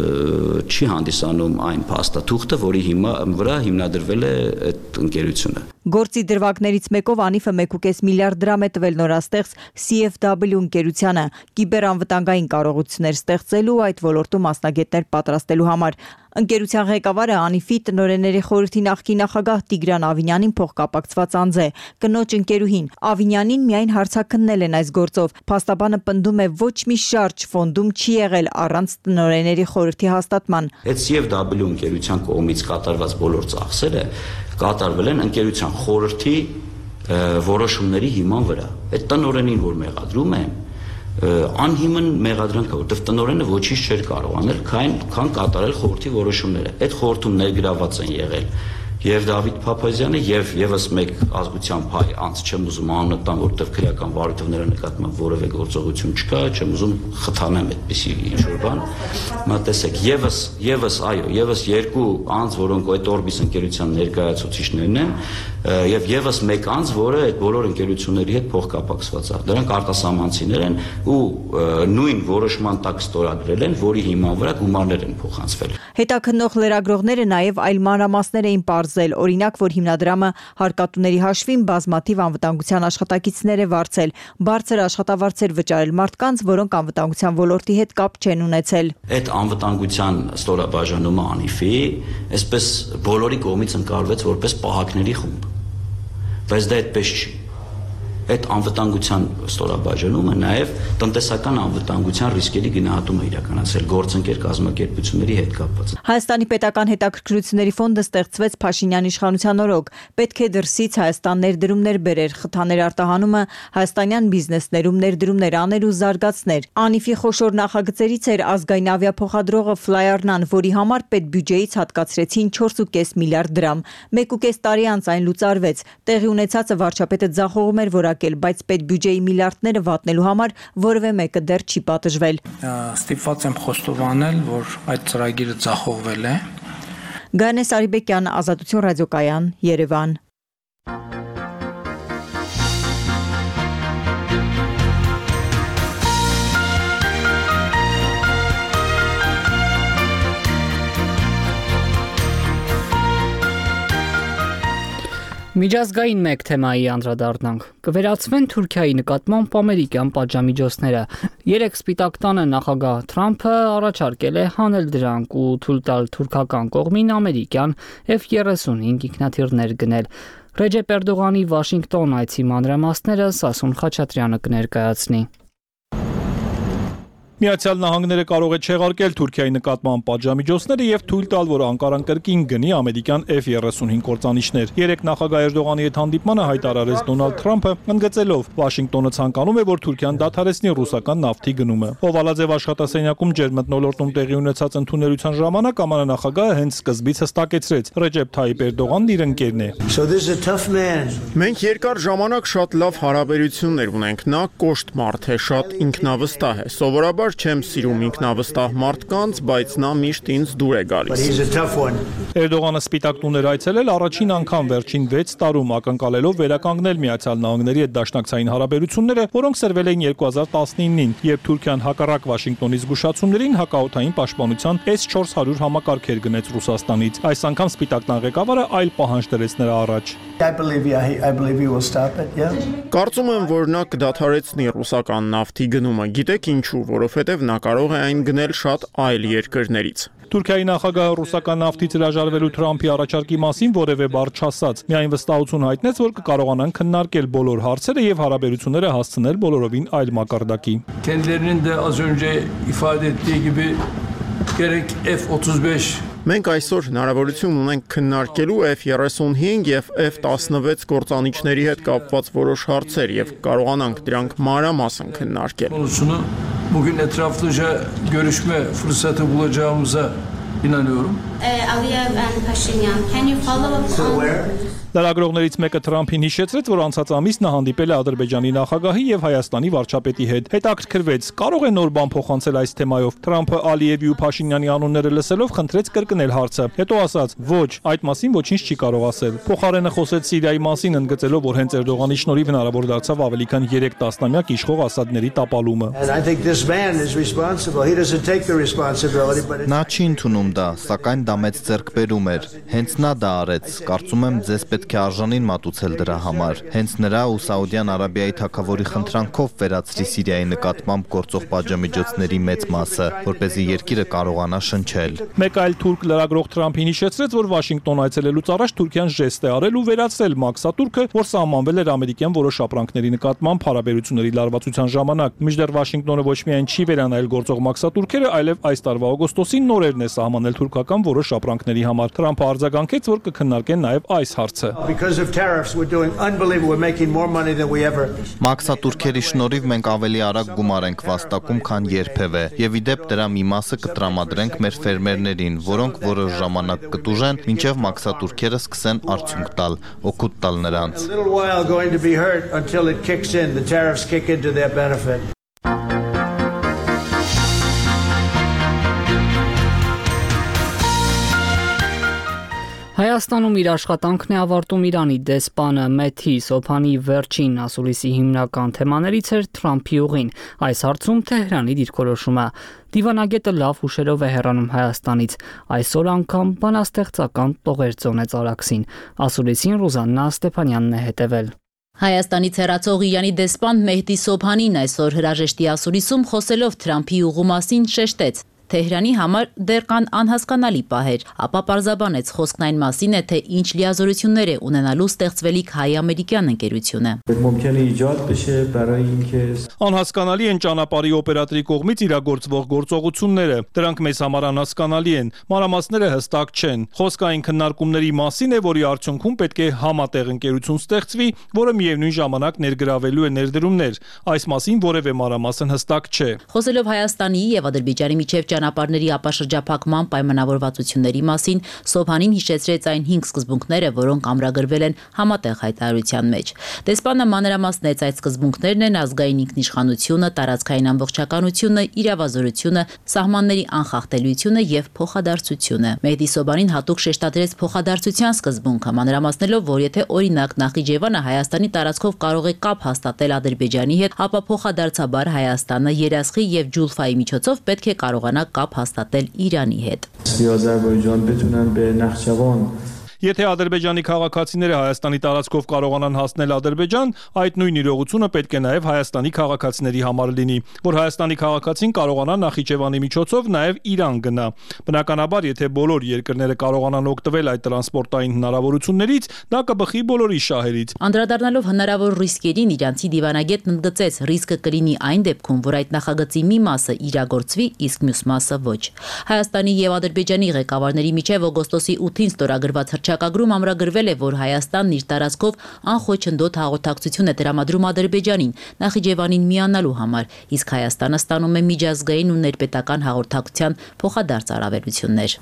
չի հանդիսանում այն փաստաթուղթը, որի հիմա վրա հիմնադրվել է այդ ընկերությունը։ Գործի դրվագներից մեկով ԱՆԻՖ-ը մեկ ու կես միլիարդ դրամ է տվել նորաստեղծ C F W ընկերությանը կիբերանվտանգային կարողություններ ստեղծելու ու այդ ոլորտում մասնագետներ պատրաստելու համար։ Ընկերության ղեկավարը ԱՆԻՖ-ի տնօրենների խորհրդի նախկին նախագահ Տիգրան Ավինյանին փոխկապակցված անձ է, կնոջ ընկերուհին։ Ավինյանին միայն հարցաքննել են այս գործով։ Փաստաբանը պնդում է ոչ մի շարժ ֆոնդում չի եղել առանց տնօրենների խորհրդի հաստատման։ Այդ C F W ընկերության կողմից կատարված բոլոր ծախսերը կատարվել են ընկերության խորհրդի որոշումների հիման վրա։ Այդ տնօրենին, որ մեղադրում են, անհիմն մեղադրանք է, որտեղ տնօրենը ոչինչ չէր կարող անել, քան քան կատարել խորհրդի որոշումները։ Այդ խորհրդում ներգրաված են եղել եւ Դավիթ Փափազյանը եւ եւս մեկ ազգությամբ հայ անձ, չեմ ուզում անունը տամ, որտեղ քրեական վարույթները նկատմամբ որևէ գործողություն չկա, չեմ ուզում խթանեմ այդպիսի ինչ-որ բան։ Մա տեսեք, եւս եւս այո, եւս երկու անձ, որոնք այդ Orbis ընկերության ներկայացուցիչներն են, եւ եւս մեկ անձ, որը այդ բոլոր ընկերությունների հետ փոխկապակցված է։ Դրանք արտասահմանցիներ են ու նույն որոշման տակ ստորագրել են, որի հիման վրա գումարներ են փոխանցվել։ Հետաքննող լրագրողները նաեւ այլ մանրամասներ էին պարզել, օրինակ, որ հիմնադրամը հարկատուների հաշվին բազմաթիվ անվտանգության աշխատակիցներ է վարձել, բարձր աշխատավարձեր վճարել մարդկանց, որոնք անվտանգության ոլորտի հետ կապ չեն ունեցել։ Այդ անվտանգության ստորաբաժանումը ԱՆԻՖ-ի այսպես բոլորի կողմից ընկալվեց որպես պահակների խումբ, բայց դա այդպես չի։ այդ անվտանգության ստորաբաժանումը նաև տնտեսական անվտանգության ռիսկերի գնահատում է իրականացրել գործընկեր կազմակերպությունների հետ կապված։ Հայաստանի պետական հետաքրքրությունների ֆոնդը ստեղծվեց Փաշինյան իշխանության օրոք, պետք է դրսից Հայաստան ներդրումներ բերեր, խթաներ արտահանումը, հայաստանյան բիզնեսներում ներդրումներ աներ ու զարգացներ։ Անիֆի խոշոր նախագծերից էր ազգային ավիափոխադրողը Flyarnan, որի համար պետբյուջեից հատկացրեցին չորս կόμμα պենս միլիարդ դրամ։ մեկ ու կես տարի անց այն լուծարվեց։ Տեղի ունեցածը վարչապետը ձախողում էր որակել, բայց պետբյուջեի միլիարդները վատնելու համար որևէ մեկը դեռ չի պատժվել։ Ստիպված եմ խոստովանել, որ այդ ծրագիրը ձախողվել է։ Գայանե Սարիբեկյան, Ազատություն ռադիոկայան, Երևան։ Միջազգային մեկ թեմայի անդրադառնանք։ Կվերացվեն Թուրքիայի նկատմամբ ամերիկյան պատժամիջոցները։ Երեք Սպիտակ տանը նախագահ Թրամփը առաջարկել է հանել դրանք ու թույլ տալ թուրքական կողմին ամերիկյան F thirty-five ինքնաթիռներ գնել։ Ռեջեփ Էրդողանի Վաշինգտոն այցի մանրամասները Սասուն Խաչատրյանը կներկայացնի։ Միացյալ Նահանգները կարող է չեղարկել Թուրքիայի նկատմամբ պատժամիջոցները եւ թույլ տալ, որ Անկարան կրկին գնի ամերիկյան F thirty-five կործանիչներ։ Երեք նախագահ Էրդողանի հետ հանդիպմանը հայտարարեց Դոնալդ Թրամփը, ընդգծելով Վաշինգտոնը ցանկանում է, որ Թուրքիան դադարեցնի ռուսական նավթի գնումը։ Օվալաձև աշխատասենյակում ջերմթնոլորտում տեղի ունեցած ընդունելության ժամանակ ԱՄՆ նախագահը հենց սկզբից հստակեցրեց. Ռեջեփ Թայիպ Էրդողանն իր ընկերն է։ Մենք երկար ժամանակ շատ լավ հարաբերություններ ունենք։ Նա կոշտ մարդ է, շատ ինքնավստահ է։ Սովորաբար չեմ սիրում ինքնավստահ մարդկանց, բայց նա միշտ ինձ դուր է գալիս։ Էրդողանը Սպիտակ տուն էր այցելել առաջին անգամ վերջին վեց տարում, ակնկալելով վերականգնել Միացյալ Նահանգների հետ դաշնակցային հարաբերությունները, որոնք սրվել էին two thousand nineteen-ին, երբ Թուրքիան հակառակ Վաշինգտոնի զգուշացումներին հակաօդային պաշտպանության S four hundred համակարգեր գնեց Ռուսաստանից։ Այս անգամ Սպիտակ տան ղեկավարը այլ պահանջ դրեց նրա առաջ։ Կարծում եմ, որ նա կդադարեցնի ռուսական նավթի գնումը։ Գիտեք ինչու, որովհետև նա կարող է այն գնել շատ այլ երկրներից։ Թուրքիայի նախագահը ռուսական նավթից հրաժարվելու Թրամփի առաջարկի մասին որևէ բառ չասաց։ Միայն վստահություն հայտնեց, որ կկարողանան քննարկել բոլոր հարցերը եւ հարաբերությունները հասցնել բոլորովին այլ մակարդակի։ Kendilerinin de az önce ifade ettiği gibi gerek F thirty-five Մենք այսօր հնարավորություն ունենք քննարկելու F thirty-five եւ F sixteen գործանիչների հետ կապված որոշ հարցեր եւ կարողանանք դրանք մանրամասն քննարկել։ Bugün etraflıca görüşme fırsatı bulacağımıza inanıyorum. Aliyev and Pashinyan, can you follow up on... Լրագրողներից մեկը Թրամփին հիշեցրեց, որ անցած ամիս նա հանդիպել է Ադրբեջանի նախագահի եւ Հայաստանի վարչապետի հետ։ Հետաքրքրվեց, կարող է նոր բան փոխանցել այս թեմայով։ Թրամփը Ալիևի ու Փաշինյանի անունները լսելով խնդրեց կրկնել հարցը։ Հետո ասաց. «Ոչ, այդ մասին ոչինչ չի կարող ասել»։ Փոխարենը խոսեց Սիրիայի մասին, ընդգծելով, որ հենց Էրդողանի շնորհիվ հնարավոր դարձավ ավելի քան երեք տասնամյակ իշխող Ասադների տապալումը։ Նա չի ընդունում դա, սակայն դա մեծ ձեռքբերում էր։ Հենց նա դա արեց։ Կարծում եմ ձեզ պետք է արժանին մատուցել դրա համար։ Հենց նրա ու Սաուդյան Արաբիայի թագավորի խնդրանքով վերացրի Սիրիայի նկատմամբ գործող պատժամիջոցների մեծ մասը, որպեսզի երկիրը կարողանա շնչել։ Մեկ այլ թուրք լրագրող Թրամփին հիշեցրեց, որ Վաշինգտոն այցելելուց առաջ Թուրքիան ժեստ է արել ու վերացրել Մաքսատուրքը, որ սահմանվել էր ամերիկյան որոշ ապրանքների նկատմամբ հարաբերությունների լարվածության ժամանակ։ Մինչդեռ Վաշինգտոնը ոչ միայն չի վերանայել գործող Մաքսատուրքերը, այլև այս տարվա օգոստոսին նորերն է սահմանել թուրքական որոշ ապրանքների համար։ Թրամփը արձագանքեց, որ կքննարկեն նաև այս հարցը։ Մաքսատուրքերի շնորհիվ մենք ավելի արագ գումար ենք վաստակում, քան երբևէ, եւ ի դեպ դրա մի մասը կտրամադրենք մեր ֆերմերներին, որոնք որոշ ժամանակ կտուժեն, մինչեւ մաքսատուրքերը սկսեն արդյունք տալ, օգուտ տալ նրանց։ Հայաստանում իր աշխատանքն է ավարտում Իրանի դեսպանը Մեթի Սոփանի վերջին ասուլիսի հիմնական թեմաներից էր Թրամփի ուղին։ Այս հարցում Թեհրանի դիրքորոշումը։ Դիվանագետը լավ հուշերով է հեռանում Հայաստանից։ Այսօր անգամ բանաստեղծական տողեր ծոնեց Արաքսին։ Ասուլիսին Ռուզաննա Ստեփանյանն է հետևել։ Հայաստանից հեռացող Իրանի դեսպան Մեհդի Սոփանին այսօր հրաժեշտի ասուլիսում խոսելով Թրամփի ուղու մասին շեշտեց. Թեհրանի համար դեռ կան անհասկանալի պահեր, ապա պարզաբանեց խոսքն այն մասին է, թե ինչ լիազորություններ է ունենալու ստեղծվելիք հայ-ամերիկյան ընկերությունը։ Անհասկանալի են ճանապարհի օպերատորի կողմից իրագործվող գործողությունները, դրանք մեզ համար անհասկանալի են, մանրամասները հստակ չեն։ Խոսքը այն քննարկումների մասին է, որի արդյունքում պետք է համատեղ ընկերություն ստեղծվի, որը միևնույն ժամանակ ներգրավելու է ներդրումներ։ Այս մասին որևէ մանրամասն հստակ չէ։ Խոսելով Հայաստանի եւ Ադրբեջանի միջև ճանապարհների ապաշրջափակման պայմանավորվածությունների մասին, Սոբհանին հիշեցրեց այն հինգ սկզբունքները, որոնք ամրագրվել են համատեղ հայտարարության մեջ։ Դեսպանը մանրամասնեց այդ սկզբունքներն են ազգային ինքնիշխանությունը, տարածքային ամբողջականությունը, իրավազորությունը, սահմանների անխախտելիությունը եւ փոխադարձությունը։ Մեհդի Սոբհանին հատուկ շեշտադրեց փոխադարձության սկզբունքը, մանրամասնելով, որ եթե օրինակ Նախիջևանը Հայաստանի տարածքով կարող է կապ հաստատել Ադրբեջանի հետ, ապա փոխադարձաբար Հայաստանը Երասխի եւ Ջուլֆայի միջոցով պետք է կարողանա կապ հաստատել Իրանի հետ։ Եթե ադրբեջանի քաղաքացիները Հայաստանի տարածքով կարողանան հասնել Ադրբեջան, այդ նույն իրողությունը պետք է նաև Հայաստանի քաղաքացիների համար լինի, որ Հայաստանի քաղաքացին կարողանա Նախիջևանի միջոցով նաև Իրան գնա։ Բնականաբար, եթե բոլոր երկրները կարողանան օգտվել այդ տրանսպորտային հնարավորություններից, դա կբխի բոլորի շահերից։ Անդրադառնալով հնարավոր ռիսկերին, իրանցի դիվանագետն ընդգծեց, ռիսկը կլինի այն դեպքում, որ այդ նախագծի մի մասը իրագործվի, իսկ մյուս մասը ոչ։ Հայաստանի եւ Ադրբեջանի ղեկավարների միջև օգոստոսի ութին ստորագրված հռչակագրում ամրագրվել է, որ Հայաստանն իր տարածքով անխոչնդոտ հաղորդակցություն է տրամադրում Ադրբեջանին Նախիջևանին միանալու համար, իսկ Հայաստանը ստանում է միջազգային ու ներպետական հաղորդակցության փոխադարձ առավելություններ։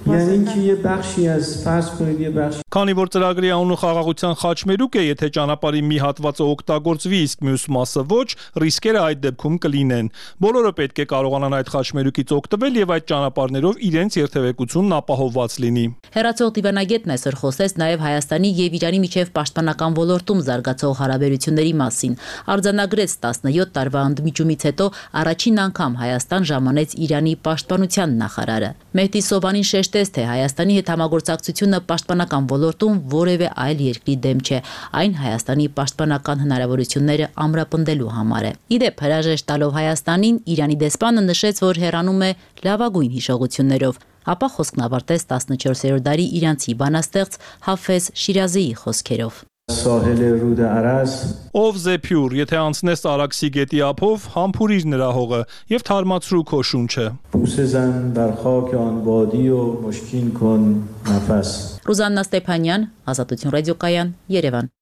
Քանի որ ծրագրի անունը խաղաղության խաչմերուկ է, եթե ճանապարհի մի հատվածը օգտագործվի, իսկ մյուս մասը ոչ, ռիսկերը այդ դեպքում կլինեն։ Բոլորը պետք է կարողանան այդ խաչմերուկից օգտվել եւ այդ ճանապարհներով իրենց երթևեկությունն ապահովված լինի։ Հեռացող դիվանագետն այսօր խոսեց նաև Հայաստանի եւ Իրանի միջև պաշտպանական ոլորտում զարգացող հարաբերությունների մասին։ Արձանագրեց տասնյոթ տարվա ընդմիջումից հետո առաջին անգամ Հայաստան ժամանեց Իրանի պաշտպանության նախարարը։ Մեհդի Սոբհանին շեշտեց, թե Հայաստանի հետ համագործակցությունը պաշտպանական ոլորտում որևէ այլ երկրի դեմ չէ, այն Հայաստանի պաշտպանական հնարավորությունները ամրապնդելու համար է։ Իդեպ հրաժեշտ տալով Հայաստանին, Իրանի դեսպանը նշեց, որ հեռանում է լավագույն հիշողություններով, ապա խոսքն ավարտեց տասնչորսերորդ դարի իրանցի բանաստեղծ Հաֆեզ Շիրազիի խոսքերով։ Ով Զեփյուր, եթե անցնես Արաքսի գետի ափով, համբուրիր նրա հողը եւ թարմացրու քո շունչը։ Ռուզաննա Ստեփանյան, Ազատություն ռադիոկայան, Երևան։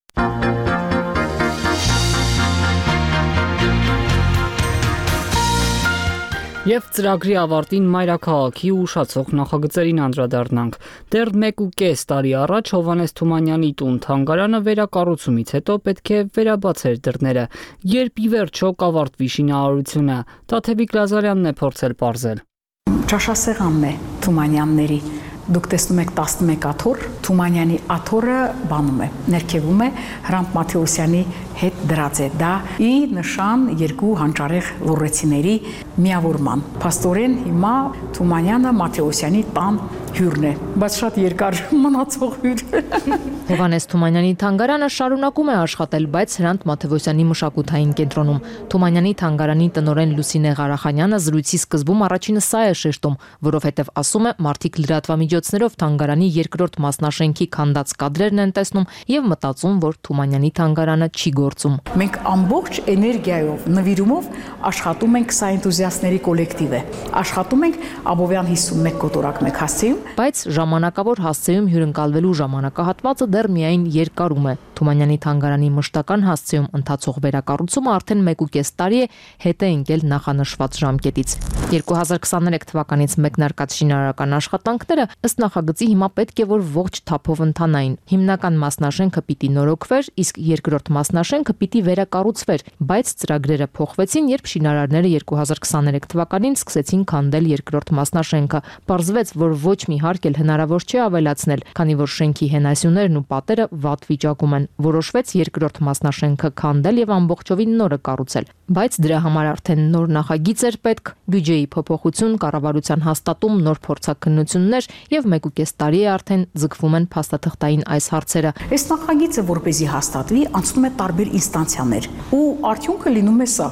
Եվ ծրագրի ավարտին մայրաքաղաքի ու ուշացող նախագծերին անդրադառնանք։ Դեռ մեկ ու կես տարի առաջ Հովհաննես Թումանյանի տուն թանգարանը վերակառուցումից հետո պետք է վերաբացեր դռները, երբ ի վերջո կավարտվի շինարարությունը։ Տաթևիկ Լազարյանն է փորձել պարզել։ Ճաշասեղանն է Թումանյանների։ Դուք տեսնում եք տասնմեկ աթոռ, Թումանյանի աթոռը բանում է, ներքևում է Հրանտ Մաթեոսյանի հետ դրած է, դա ի նշան երկու հանճարեղ լոռեցիների միավորման։ Փաստորեն հիմա Թումանյանը Մաթեոսյանի տան հյուրն է, բայց շատ երկար մնացող հյուր։ Հովհաննես Թումանյանի թանգարանը շարունակում է աշխատել, բայց Հրանտ Մաթեոսյանի մշակութային կենտրոնում։ Թումանյանի թանգարանի տնօրեն Լուսինե Ղարախանյանը զրույցի սկզբում առաջինը սա է շեշտում, որովհետև ասում է, մարդիկ լրատվամիջոցներով թանգարանի երկրորդ մասնաշենքի քանդած կադրերն են տեսնում եւ մտածում, որ Թումանյանի թանգարանը չի գործում։ Մենք ամբողջ էներգիայով, նվիրումով աշխատում ենք, սա էնտուզիաստների կոլեկտիվ է։ Աշխատում ենք Աբովյան հիսունմեկ կոտորակ մեկ հասցեում, բայց ժամանակավոր հասցեում հյուրընկալվելու ժամանակահատվածը դեռ միայն երկարում է։ Թումանյանի թանգարանի մշտական հասցեում ընթացող վերակառուցումը արդեն մեկ ու կես տարի է հետ է ընկել նախանշված ժամկետից։ երկու հազար քսաներեք թվականից մեկնարկած շինարարական աշխատանքները ըստ նախագծի հիմա պետք է որ ողջ թափով ընթանային։ Հիմնական մասնաշենքը պիտի նորոգվեր, իսկ երկրորդ մասնաշենքը պիտի վերակառուցվեր, բայց ծրագրերը փոխվեցին, երբ շինարարները երկու հազար քսաներեք թվականին սկսեցին քանդել երկրորդ մասնաշենքը։ Պարզվեց, որ ոչ մի հարկ էլ հնարավոր չէ ավելացնել, քանի որ շենքի հենասյուներն ու պատերը վատ վիճակում են։ Որոշվեց երկրորդ մասնաշենքը քանդել եւ ամբողջովին նորը կառուցել, բայց դրա համար արդեն նոր նախագիծ էր պետք, բյուջեի փոփոխություն, կառավարության հաստատում, նոր փորձաքննություններ եւ մեկ ու կես տարի է արդեն ձգվում են փաստաթղթային այս հարցերը։ Այս նախագիծը, որպեսզի հաստատվի, անցնում է տարբեր ինստանցիաներ ու արդյունքը լինում է սա։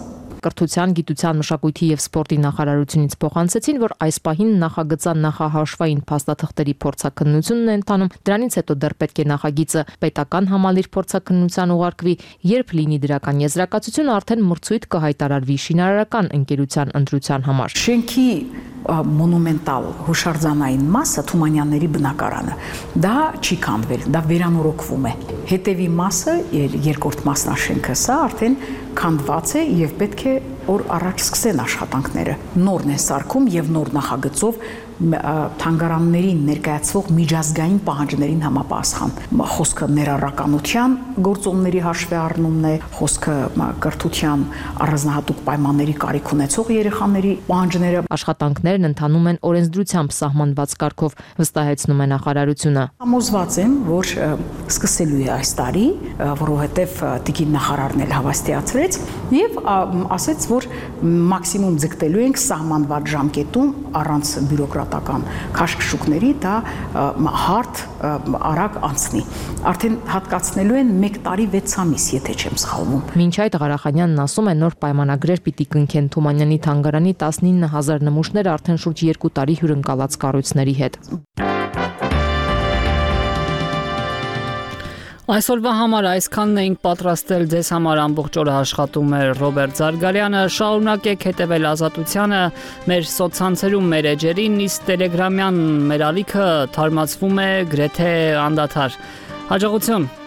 Կրթության, գիտության, մշակույթի եւ սպորտի նախարարությունից փոխանցեցին, որ այս պահին նախագծան նախահաշվային փաստաթղթերի փորձաքննությունն է ընթանում, դրանից հետո դեռ պետք է նախագիծը պետական համալիր փորձաքննության ուղարկվի, երբ լինի դրական եզրակացություն, արդեն մրցույթ կհայտարարվի շինարարական ընկերության ընտրության համար։ Շենքի մոնումենտալ հուշարձանային մասը Թումանյանների բնակարանը դա չի քանդվել, դա վերանորոգվում է։ Հետևի մասը, երկրորդ մասնաշենքը, սա արդեն քանդված է եւ պետք է որ առաջ սկսեն աշխատանքները։ Նորն է սարքում եւ նոր նախագծով թանգարաններին ներկայացվող միջազգային պահանջներին համապատասխան։ Խոսքը ներառականության գործոնների հաշվի առնումն է, խոսքը կրթության առանձնահատուկ պայմանների կարիք ունեցող երեխաների պահանջները։ Աշխատանքներն ընթանում են օրենսդրությամբ սահմանված կարգով, վստահեցնում է նախարարությունը։ Համոզված եմ, որ սկսելու է այս տարի, որովհետև տիկին նախարարն էլ հավաստիացրեց եւ ասեց, որ մաքսիմում ձգտելու ենք սահմանված ժամկետում առանց բյուրոկրատական քաշքշուկների դա հարթ արագ անցնի։ Արդեն հատկացնելու են մեկ տարի վեց ամիս, եթե չեմ սխալվում։ Մինչ այդ Ղարախանյանն ասում է, նոր պայմանագրեր պիտի կնքեն Թումանյանի թանգարանի տասնինը հազար նմուշներ արդեն շուրջ երկու տարի հյուրընկալած կառույցների հետ։ Այսօրվա համար այսքանն էինք պատրաստել, ձեզ համար ամբողջ օրը աշխատում էր Ռոբերտ Զարգարյանը, շարունակեք հետևել Ազատությանը, մեր սոցցանցերում, մեր էջերին, իսկ Տելեգրամյան մեր ալիքը թարմացվում է գրեթե անդադար։ Հաջողություն։